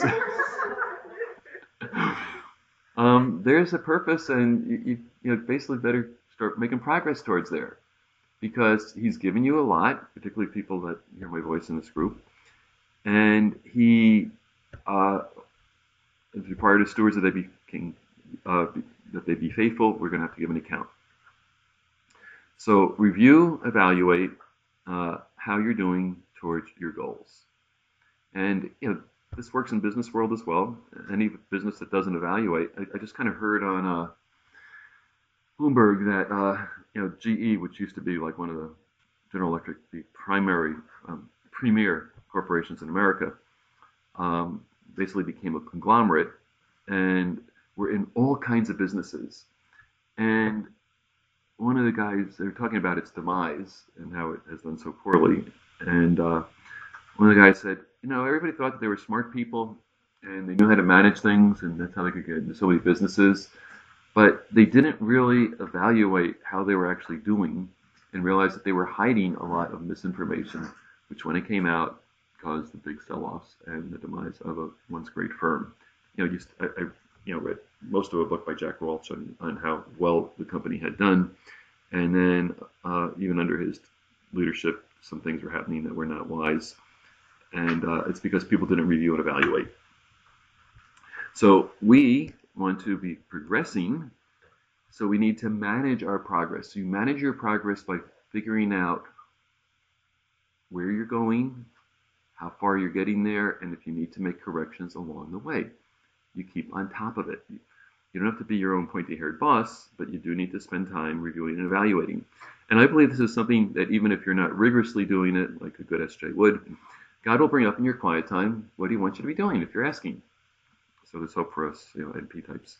um, there's a purpose, and you, you, you know, basically better start making progress towards there. Because he's given you a lot, particularly people that hear my voice in this group. And he uh, is required of stewards that they be king, uh, that they be faithful. We're going to have to give an account. So review, evaluate uh, how you're doing towards your goals. And you know this works in business world as well. Any business that doesn't evaluate, I, I just kind of heard on uh, Bloomberg that uh, you know G E, which used to be like one of the General Electric, the primary um, premier corporations in America, um, basically became a conglomerate, and we're in all kinds of businesses. And one of the guys, they were talking about its demise and how it has done so poorly. And uh, one of the guys said, you know, everybody thought that they were smart people and they knew how to manage things, and that's how they could get into so many businesses. But they didn't really evaluate how they were actually doing and realized that they were hiding a lot of misinformation, which when it came out caused the big sell-offs and the demise of a once great firm. You know, just I, I you know read most of a book by Jack Welch on, on how well the company had done, and then uh, even under his leadership, some things were happening that were not wise, and uh, it's because people didn't review and evaluate. So we want to be progressing, so we need to manage our progress. So you manage your progress by figuring out where you're going, how far you're getting there, and if you need to make corrections along the way. You keep on top of it. You don't have to be your own pointy-haired boss, but you do need to spend time reviewing and evaluating. And I believe this is something that even if you're not rigorously doing it, like a good S J would, God will bring up in your quiet time what he wants you to be doing if you're asking. So there's hope for us, you know, N P types.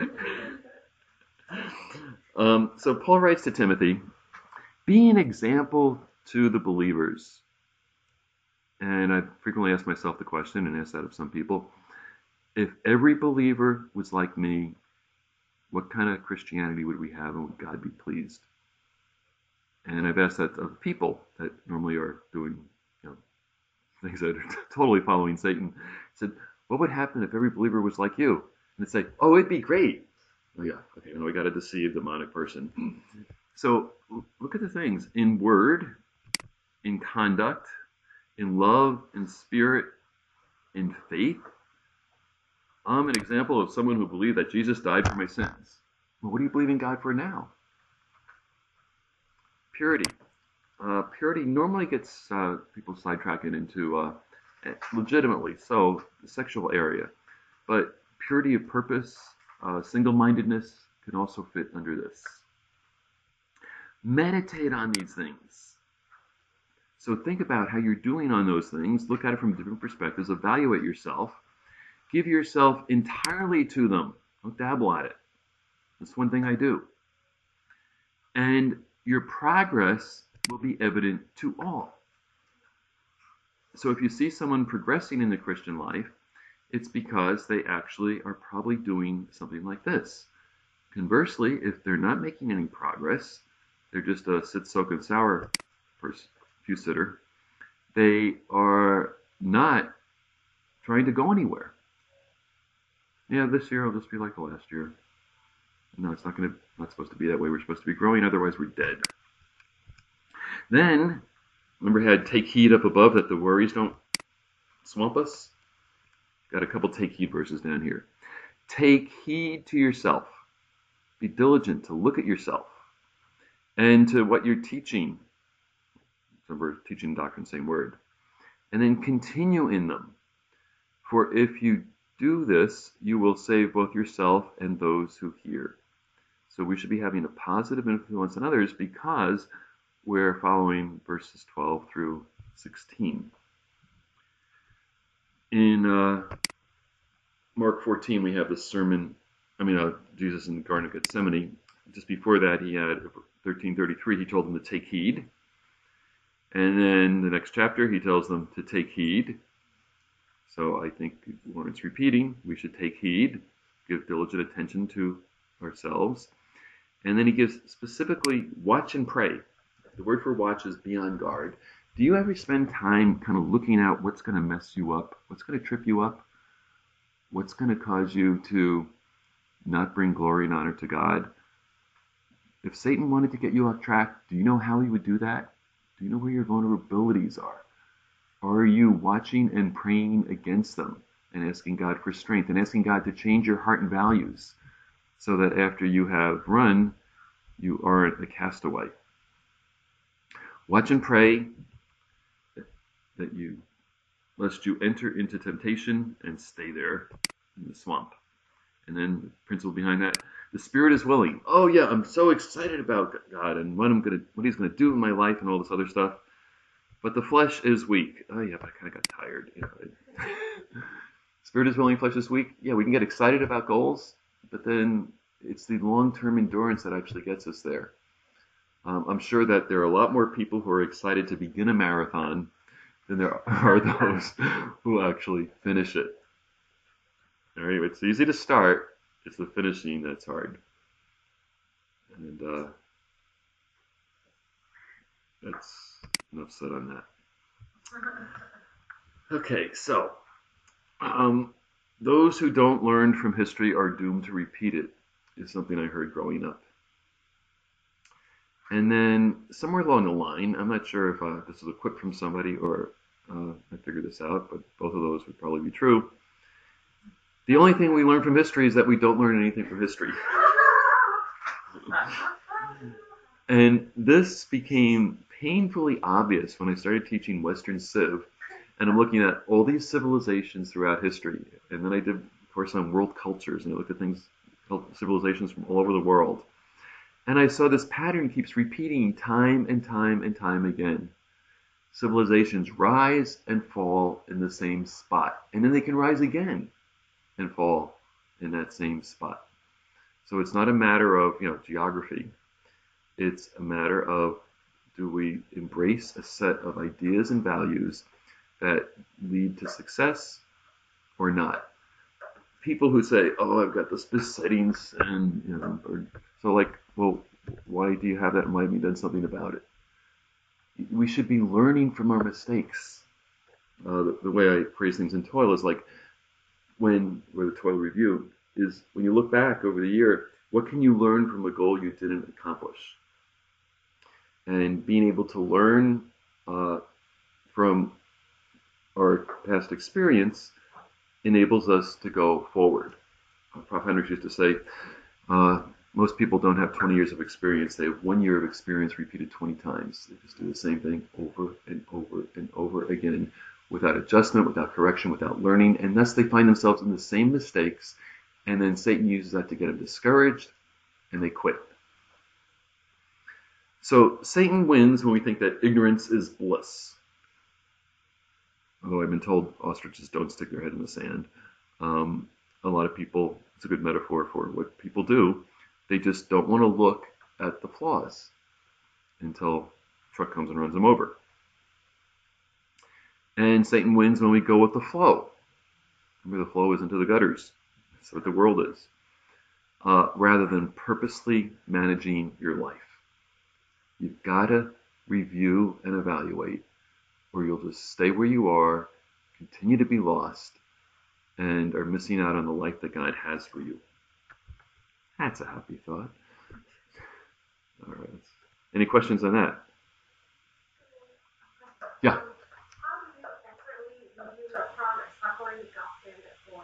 um, so Paul writes to Timothy, be an example to the believers. And I frequently ask myself the question, and ask that of some people, if every believer was like me, what kind of Christianity would we have, and would God be pleased? And I've asked that of people that normally are doing, you know, things that are totally following Satan. I said, what would happen if every believer was like you? And they'd say, oh, it'd be great. Oh yeah, okay, now we got a deceived demonic person. So look at the things in word, in conduct, in love, in spirit, in faith. I'm an example of someone who believed that Jesus died for my sins. Well, what do you believe in God for now? Purity. Uh, purity normally gets uh, people sidetracking into, uh, legitimately so, the sexual area. But purity of purpose, uh, single-mindedness can also fit under this. Meditate on these things. So think about how you're doing on those things. Look at it from different perspectives. Evaluate yourself. Give yourself entirely to them. Don't dabble at it. That's one thing I do. And your progress will be evident to all. So if you see someone progressing in the Christian life, it's because they actually are probably doing something like this. Conversely, if they're not making any progress, they're just a sit, soak, and sour few sitter, they are not trying to go anywhere. Yeah, this year will just be like the last year. No, it's not going to, not supposed to be that way. We're supposed to be growing, otherwise we're dead. Then, remember how to take heed up above that the worries don't swamp us? got a couple take heed verses down here. Take heed to yourself. Be diligent to look at yourself and to what you're teaching. Remember, teaching doctrine, same word. And then continue in them. For if you do this, you will save both yourself and those who hear. So we should be having a positive influence on others because we're following verses twelve through sixteen. In uh, Mark fourteen, we have the sermon, I mean, uh, Jesus in the Garden of Gethsemane. Just before that, he had, thirteen thirty-three, he told them to take heed. And then the next chapter, he tells them to take heed. So I think when it's repeating, we should take heed, give diligent attention to ourselves. And then he gives specifically watch and pray. The word for watch is be on guard. Do you ever spend time kind of looking out what's going to mess you up? What's going to trip you up? What's going to cause you to not bring glory and honor to God? If Satan wanted to get you off track, do you know how he would do that? Do you know where your vulnerabilities are? Or are you watching and praying against them and asking God for strength and asking God to change your heart and values so that after you have run, you aren't a castaway? Watch and pray that you, lest you enter into temptation and stay there in the swamp. And then the principle behind that, the spirit is willing. Oh yeah, I'm so excited about God and what I'm gonna, what He's gonna do in my life and all this other stuff. But the flesh is weak. Oh yeah, but I kind of got tired. You know. Spirit is willing, flesh is weak. Yeah, we can get excited about goals, but then it's the long-term endurance that actually gets us there. Um, I'm sure that there are a lot more people who are excited to begin a marathon than there are those who actually finish it. All right, it's easy to start. It's the finishing that's hard. And uh, that's enough said on that. Okay, so um, those who don't learn from history are doomed to repeat it, is something I heard growing up. And then somewhere along the line, I'm not sure if uh, this is a quip from somebody or uh, I figured this out, but both of those would probably be true. The only thing we learn from history is that we don't learn anything from history. And this became painfully obvious when I started teaching Western Civ, and I'm looking at all these civilizations throughout history. And then I did a course on world cultures, and I looked at things, civilizations from all over the world. And I saw this pattern keeps repeating time and time and time again. Civilizations rise and fall in the same spot, and then they can rise again and fall in that same spot. So it's not a matter of, you know, geography. It's a matter of, do we embrace a set of ideas and values that lead to success or not? People who say, oh, I've got this besettings, and, you know, or, so like, well, why do you have that and why haven't you done something about it? We should be learning from our mistakes. Uh, the, the way I phrase things in Toil is like, when, or the Toil Review, is when you look back over the year, what can you learn from a goal you didn't accomplish? And being able to learn uh, from our past experience enables us to go forward. Professor Hendricks used to say, uh, most people don't have twenty years of experience. They have one year of experience repeated twenty times. They just do the same thing over and over and over again without adjustment, without correction, without learning, and thus they find themselves in the same mistakes, and then Satan uses that to get them discouraged, and they quit. So Satan wins when we think that ignorance is bliss. Although I've been told ostriches don't stick their head in the sand. Um, a lot of people, it's a good metaphor for what people do, they just don't want to look at the flaws until a truck comes and runs them over. And Satan wins when we go with the flow. Remember, the flow is into the gutters. That's what the world is. Uh, rather than purposely managing your life. You've got to review and evaluate, or you'll just stay where you are, continue to be lost, and are missing out on the life that God has for you. That's a happy thought. All right. Any questions on that? Yeah. How do you accurately review your progress according to God's standard for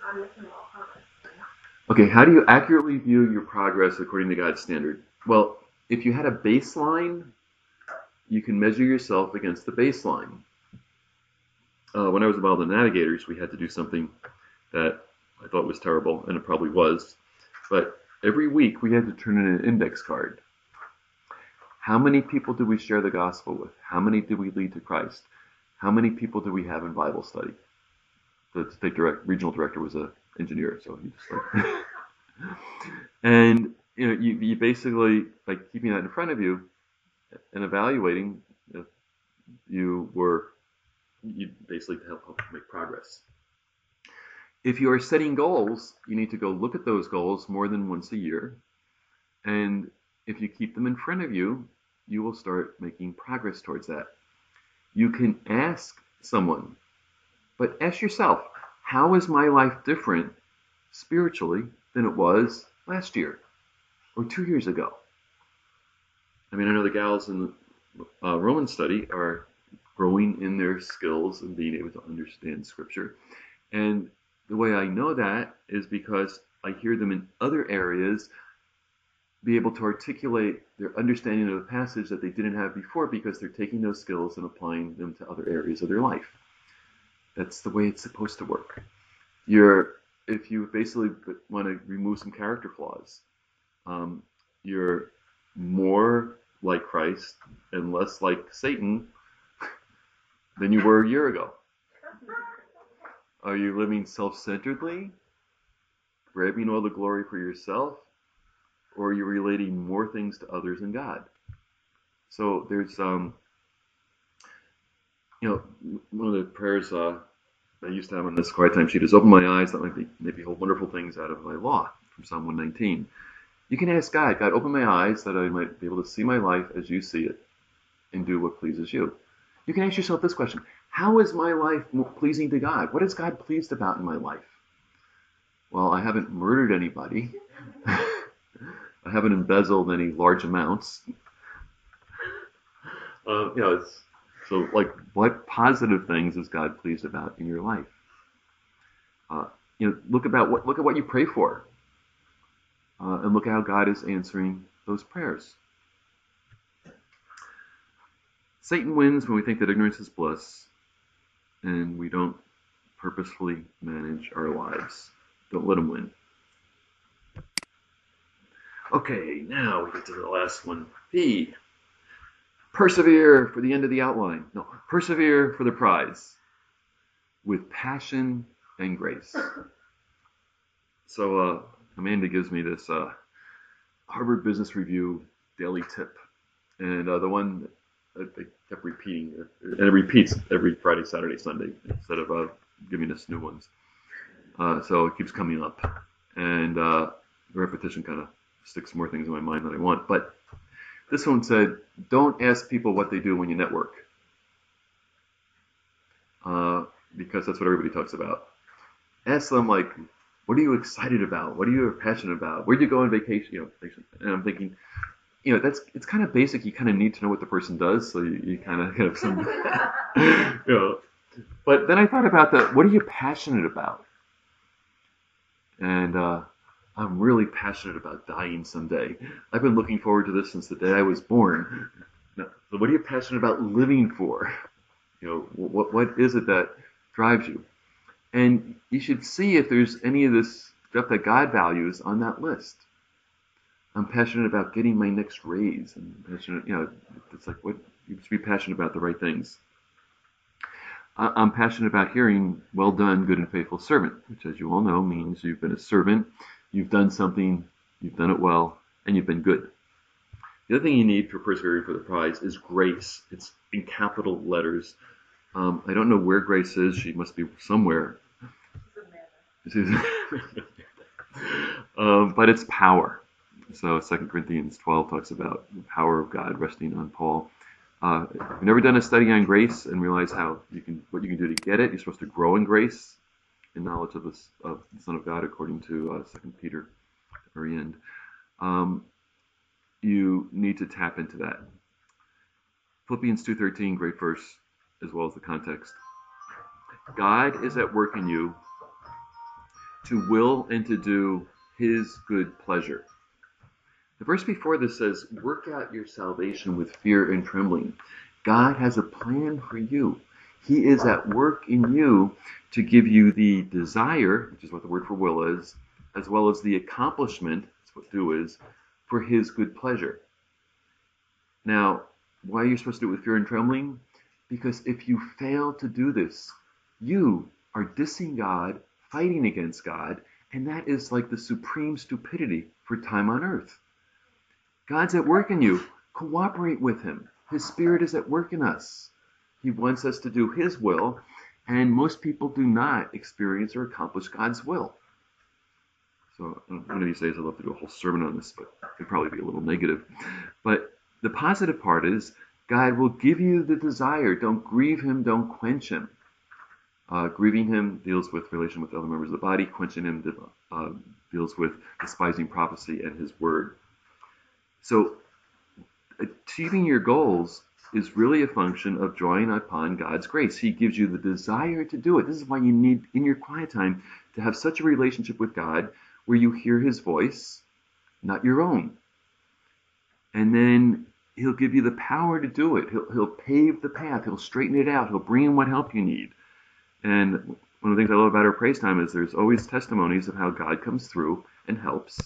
I'm making more progress. Okay, how do you accurately view your progress according to God's standard? Well, if you had a baseline, you can measure yourself against the baseline. Uh, when I was involved in Navigators, we had to do something that I thought was terrible, and it probably was. But every week we had to turn in an index card. How many people did we share the gospel with? How many did we lead to Christ? How many people did we have in Bible study? The state direct, regional director was an engineer, so he just like... and you know, you, you basically, by keeping that in front of you and evaluating, you know, you were, you basically help, help make progress. If you are setting goals, you need to go look at those goals more than once a year. And if you keep them in front of you, you will start making progress towards that. You can ask someone, but ask yourself, how is my life different spiritually than it was last year or two years ago? I mean, I know the gals in the uh, Roman study are growing in their skills and being able to understand Scripture. And the way I know that is because I hear them in other areas be able to articulate their understanding of the passage that they didn't have before, because they're taking those skills and applying them to other areas of their life. That's the way it's supposed to work. You're, if you basically want to remove some character flaws, um, you're more like Christ and less like Satan than you were a year ago. Are you living self-centeredly, grabbing all the glory for yourself, or are you relating more things to others than God? So there's, um, you know, one of the prayers uh, I used to have on this quiet time sheet is, open my eyes that might be, maybe hold wonderful things out of thy law, from Psalm one nineteen. You can ask God, God, open my eyes that I might be able to see my life as you see it and do what pleases you. You can ask yourself this question: how is my life pleasing to God? What is God pleased about in my life? Well, I haven't murdered anybody. I haven't embezzled any large amounts. Uh, you know, it's, so like, what positive things is God pleased about in your life? Uh, you know, look about what look at what you pray for, uh, and look at how God is answering those prayers. Satan wins when we think that ignorance is bliss, and we don't purposefully manage our lives. Don't let him win. Okay, now we get to the last one. P. Persevere for the end of the outline. No, persevere for the prize with passion and grace. So uh, Amanda gives me this uh, Harvard Business Review daily tip. And uh, the one that they kept repeating, and it repeats every Friday, Saturday, Sunday, instead of uh, giving us new ones. Uh, so it keeps coming up. And uh, the repetition kind of sticks more things in my mind than I want. But this one said, don't ask people what they do when you network. Uh, because that's what everybody talks about. Ask them, like, what are you excited about? What are you passionate about? Where'd you go on vacation? You know, vacation. And I'm thinking, you know, that's it's kind of basic. You kind of need to know what the person does, so you, you kind of have some, you know. But then I thought about that. What are you passionate about? And uh, I'm really passionate about dying someday. I've been looking forward to this since the day I was born. Now, so what are you passionate about living for? You know, what what is it that drives you? And you should see if there's any of this stuff that God values on that list. I'm passionate about getting my next raise. I'm passionate, you know, it's like, what, you should be passionate about the right things. I'm passionate about hearing, well done, good and faithful servant, which, as you all know, means you've been a servant, you've done something, you've done it well, and you've been good. The other thing you need for persevering for the prize is grace. It's in capital letters. Um, I don't know where Grace is. She must be somewhere. um, but it's power. So Second Corinthians twelve talks about the power of God resting on Paul. Uh, if you've never done a study on grace and realize how you can, what you can do to get it, you're supposed to grow in grace, in knowledge of, this, of the Son of God, according to uh, Second Peter at the very end. Um, you need to tap into that. Philippians two thirteen, great verse, as well as the context. God is at work in you to will and to do his good pleasure. The verse before this says, work out your salvation with fear and trembling. God has a plan for you. He is at work in you to give you the desire, which is what the word for will is, as well as the accomplishment, that's what do is, for his good pleasure. Now, why are you supposed to do it with fear and trembling? Because if you fail to do this, you are dissing God, fighting against God, and that is like the supreme stupidity for time on earth. God's at work in you. Cooperate with him. His Spirit is at work in us. He wants us to do his will, and most people do not experience or accomplish God's will. So one of these days I'd love to do a whole sermon on this, but it'd probably be a little negative. But the positive part is God will give you the desire. Don't grieve him. Don't quench him. Uh, grieving him deals with relation with other members of the body. Quenching him uh, deals with despising prophecy and his word. So achieving your goals is really a function of drawing upon God's grace. He gives you the desire to do it. This is why you need, in your quiet time, to have such a relationship with God where you hear his voice, not your own. And then he'll give you the power to do it. He'll, he'll pave the path. He'll straighten it out. He'll bring in what help you need. And one of the things I love about our praise time is there's always testimonies of how God comes through and helps,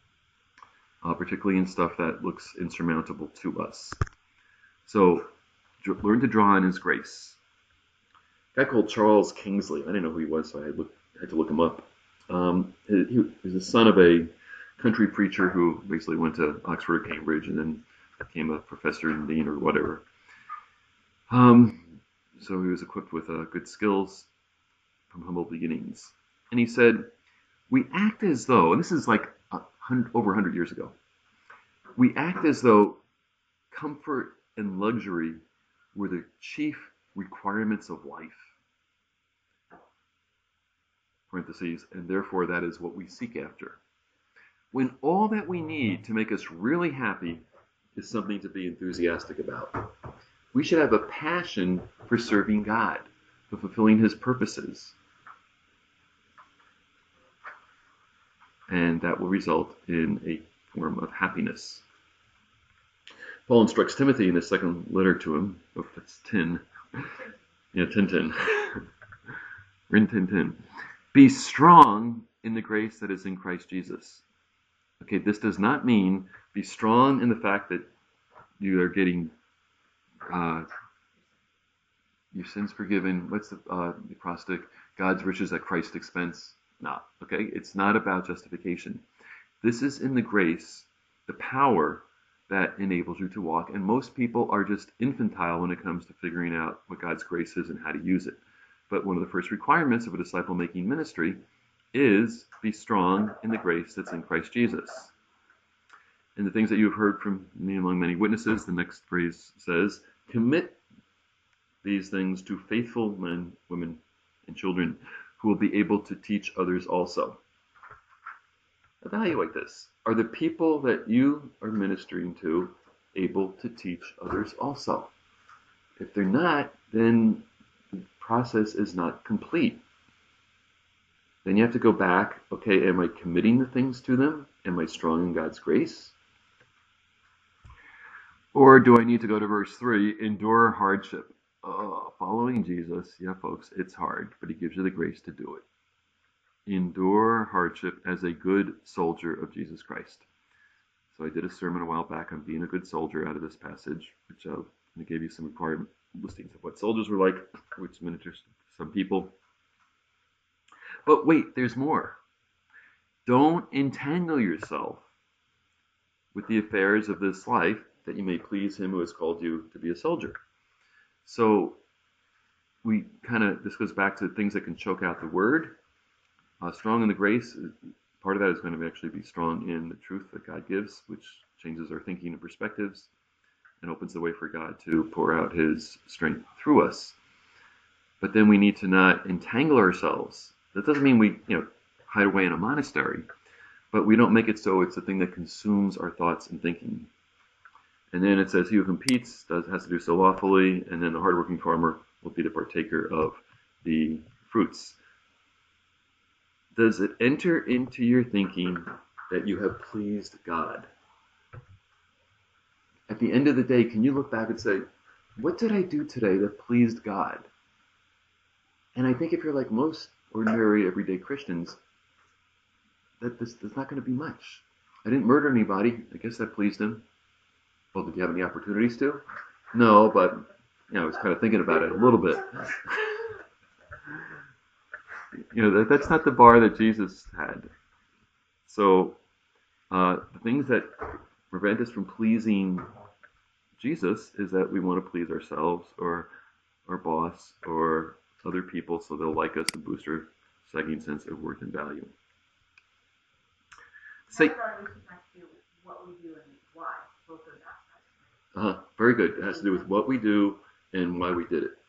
uh, particularly in stuff that looks insurmountable to us. So learn to draw on his grace. A guy called Charles Kingsley, I didn't know who he was, so I had, look, had to look him up. Um, he, he was the son of a country preacher who basically went to Oxford or Cambridge and then became a professor and dean or whatever. Um, so he was equipped with uh, good skills from humble beginnings. And he said, we act as though, and this is like a hundred, over one hundred years ago, we act as though comfort and luxury were the chief requirements of life. Parentheses, and therefore that is what we seek after. When all that we need to make us really happy is something to be enthusiastic about. We should have a passion for serving God, for fulfilling his purposes. And that will result in a form of happiness. Paul instructs Timothy in his second letter to him. Oh, that's tin. Yeah, tin tin. Rin tin tin. Be strong in the grace that is in Christ Jesus. Okay, this does not mean be strong in the fact that you are getting uh, your sins forgiven. What's the, uh, the acrostic? God's riches at Christ's expense. No, okay? It's not about justification. This is in the grace, the power that enables you to walk. And most people are just infantile when it comes to figuring out what God's grace is and how to use it. But one of the first requirements of a disciple-making ministry is be strong in the grace that's in Christ Jesus. And the things that you have heard from me among many witnesses, the next phrase says, commit these things to faithful men, women, and children who will be able to teach others also. Evaluate this. Are the people that you are ministering to able to teach others also? If they're not, then the process is not complete. Then you have to go back, okay, am I committing the things to them? Am I strong in God's grace? Or do I need to go to verse three, endure hardship? Oh, following Jesus, yeah, folks, it's hard, but he gives you the grace to do it. Endure hardship as a good soldier of Jesus Christ. So I did a sermon a while back on being a good soldier out of this passage, which uh, I gave you some required listings of what soldiers were like, which ministers to some people. But wait, there's more. Don't entangle yourself with the affairs of this life that you may please him who has called you to be a soldier. So we kind of, this goes back to things that can choke out the word. Uh, strong in the grace, part of that is going to actually be strong in the truth that God gives, which changes our thinking and perspectives and opens the way for God to pour out his strength through us. But then we need to not entangle ourselves. That doesn't mean we, you know, hide away in a monastery, but we don't make it so it's a thing that consumes our thoughts and thinking. And then it says, he who competes does, has to do so lawfully, and then the hardworking farmer will be the partaker of the fruits. does it enter into your thinking that you have pleased God? At the end of the day, can you look back and say, what did I do today that pleased God? And I think if you're like most ordinary, everyday Christians, that this, there's not going to be much. I didn't murder anybody. I guess that pleased him. Well, did you have any opportunities to? No, but you know, I was kind of thinking about it a little bit. You know, that, that's not the bar that Jesus had. So uh, the things that prevent us from pleasing Jesus is that we want to please ourselves or our boss or other people so they'll like us and boost our second sense of worth and value. Say, I thought it has to do with what we do and why, both those aspects. uh-huh, very good. It has to do with what we do and why we did it.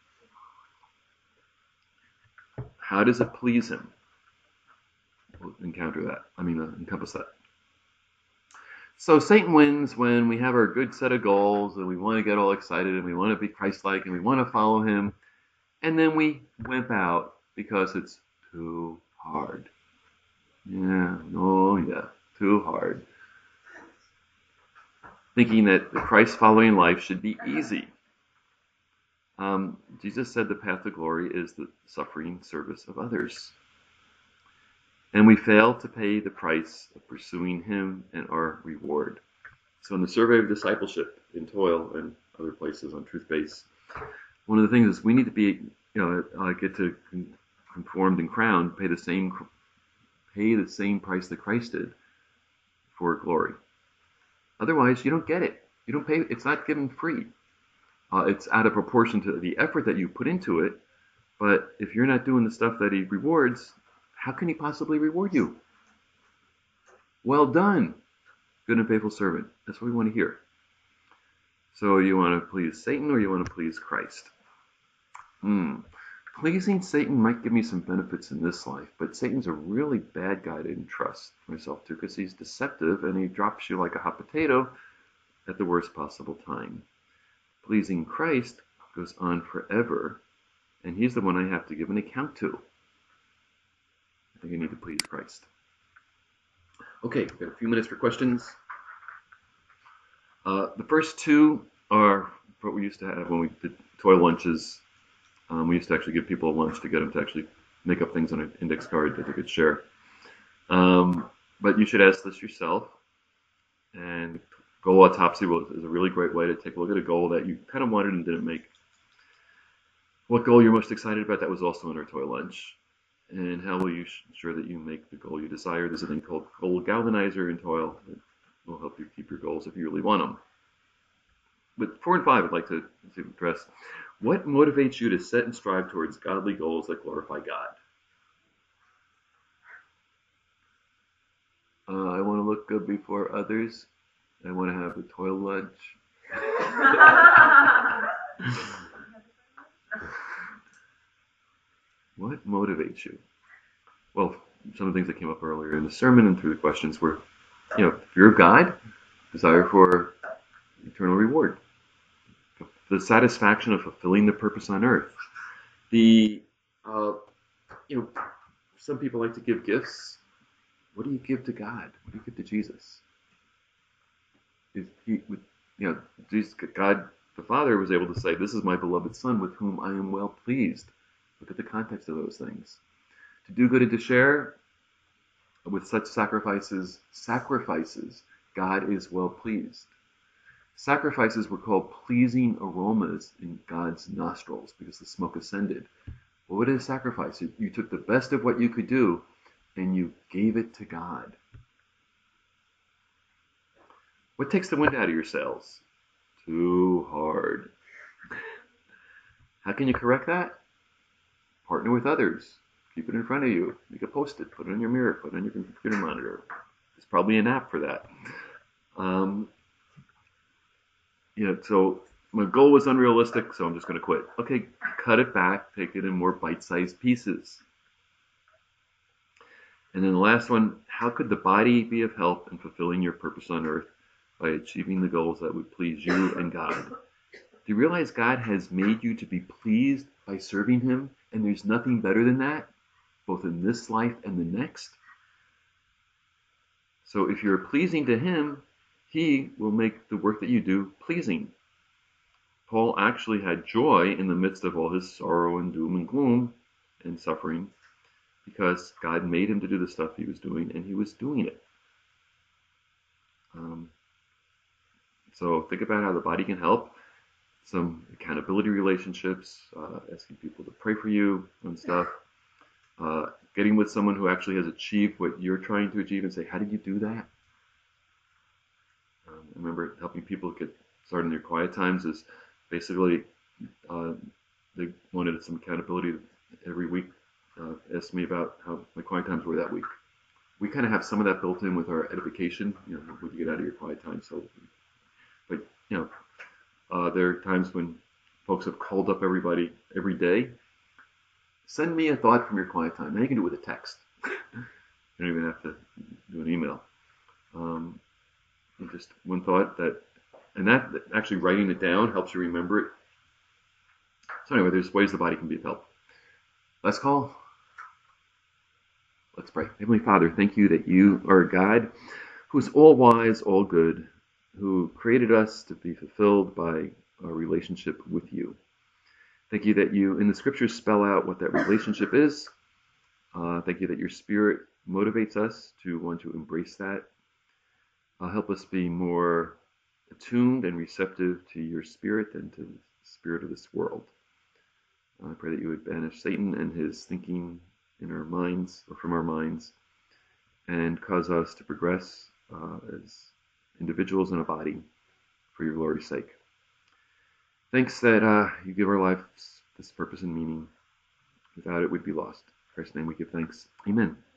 How does it please him? We'll encounter that. I mean, uh, encompass that. So Satan wins when we have our good set of goals and we want to get all excited and we want to be Christ-like and we want to follow him. And then we wimp out because it's too hard. Yeah, oh yeah, too hard. Thinking that the Christ-following life should be easy. Um, Jesus said the path to glory is the suffering service of others. And we fail to pay the price of pursuing him and our reward. So in the survey of discipleship in Toil and other places on Truth Base, one of the things is we need to be, you know, uh, get to con- conformed and crowned, pay the same, pay the same price that Christ did for glory. Otherwise, you don't get it. You don't pay. It's not given free. Uh, it's out of proportion to the effort that you put into it. But if you're not doing the stuff that he rewards, how can he possibly reward you? Well done, good and faithful servant. That's what we want to hear. So you want to please Satan or you want to please Christ? Hmm. Pleasing Satan might give me some benefits in this life, but Satan's a really bad guy to entrust myself to because he's deceptive and he drops you like a hot potato at the worst possible time. Pleasing Christ goes on forever, and he's the one I have to give an account to. I think I need to please Christ. Okay, we've got a few minutes for questions. Uh, the first two are what we used to have when we did toy lunches. Um, we used to actually give people a lunch to get them to actually make up things on an index card that they could share. Um, but you should ask this yourself. And goal autopsy is a really great way to take a look at a goal that you kind of wanted and didn't make. What goal you're most excited about? That was also in our toy lunch. And how will you ensure that you make the goal you desire? There's a thing called Goal Galvanizer in Toil that will help you keep your goals if you really want them. But four and five, I'd like to, to address. What motivates you to set and strive towards godly goals that glorify God? Uh, I want to look good before others. I want to have a toil lunch. What motivates you? Well, some of the things that came up earlier in the sermon and through the questions were, you know, fear of God, desire for eternal reward, the satisfaction of fulfilling the purpose on earth. The, uh, you know, some people like to give gifts. What do you give to God? What do you give to Jesus? If he, you know, Jesus, God the Father was able to say, "This is my beloved Son, with whom I am well pleased." Look at the context of those things. To do good and to share with such sacrifices, sacrifices, God is well pleased. Sacrifices were called pleasing aromas in God's nostrils because the smoke ascended. Well, what is a sacrifice? You, you took the best of what you could do and you gave it to God. What takes the wind out of your sails? Too hard. How can you correct that? Partner with others. Keep it in front of you. Make a post-it. Put it on your mirror. Put it on your computer monitor. There's probably an app for that. Um, you know, so my goal was unrealistic, so I'm just going to quit. Okay, cut it back. Take it in more bite-sized pieces. And then the last one, how could the body be of help in fulfilling your purpose on earth by achieving the goals that would please you and God? Do you realize God has made you to be pleased by serving him, and there's nothing better than that? both in this life and the next. So if you're pleasing to him, he will make the work that you do pleasing. Paul actually had joy in the midst of all his sorrow and doom and gloom and suffering, because God made him to do the stuff he was doing, and he was doing it. Um, so think about how the body can help. Some accountability relationships, uh, asking people to pray for you and stuff. Uh, getting with someone who actually has achieved what you're trying to achieve and say, how did you do that? Um, I remember helping people get started in their quiet times is basically uh, they wanted some accountability every week. Uh, asked me about how my quiet times were that week. We kind of have some of that built in with our edification, you know, when you get out of your quiet time. So, but you know, uh, there are times when folks have called up everybody every day. Send me a thought from your quiet time. Now you can do it with a text. You don't even have to do an email. Um, just one thought that, and that actually writing it down helps you remember it. So anyway, there's ways the body can be of help. Last call. Let's pray. Heavenly Father, thank you that you are a God who is all wise, all good, who created us to be fulfilled by our relationship with you. Thank you that you, in the scriptures, spell out what that relationship is. Uh, thank you that your Spirit motivates us to want to embrace that. Uh, help us be more attuned and receptive to your Spirit than to the spirit of this world. Uh, I pray that you would banish Satan and his thinking in our minds, or from our minds, and cause us to progress uh, as individuals in a body for your glory's sake. Thanks that uh, you give our lives this purpose and meaning. Without it, we'd be lost. In Christ's name we give thanks. Amen.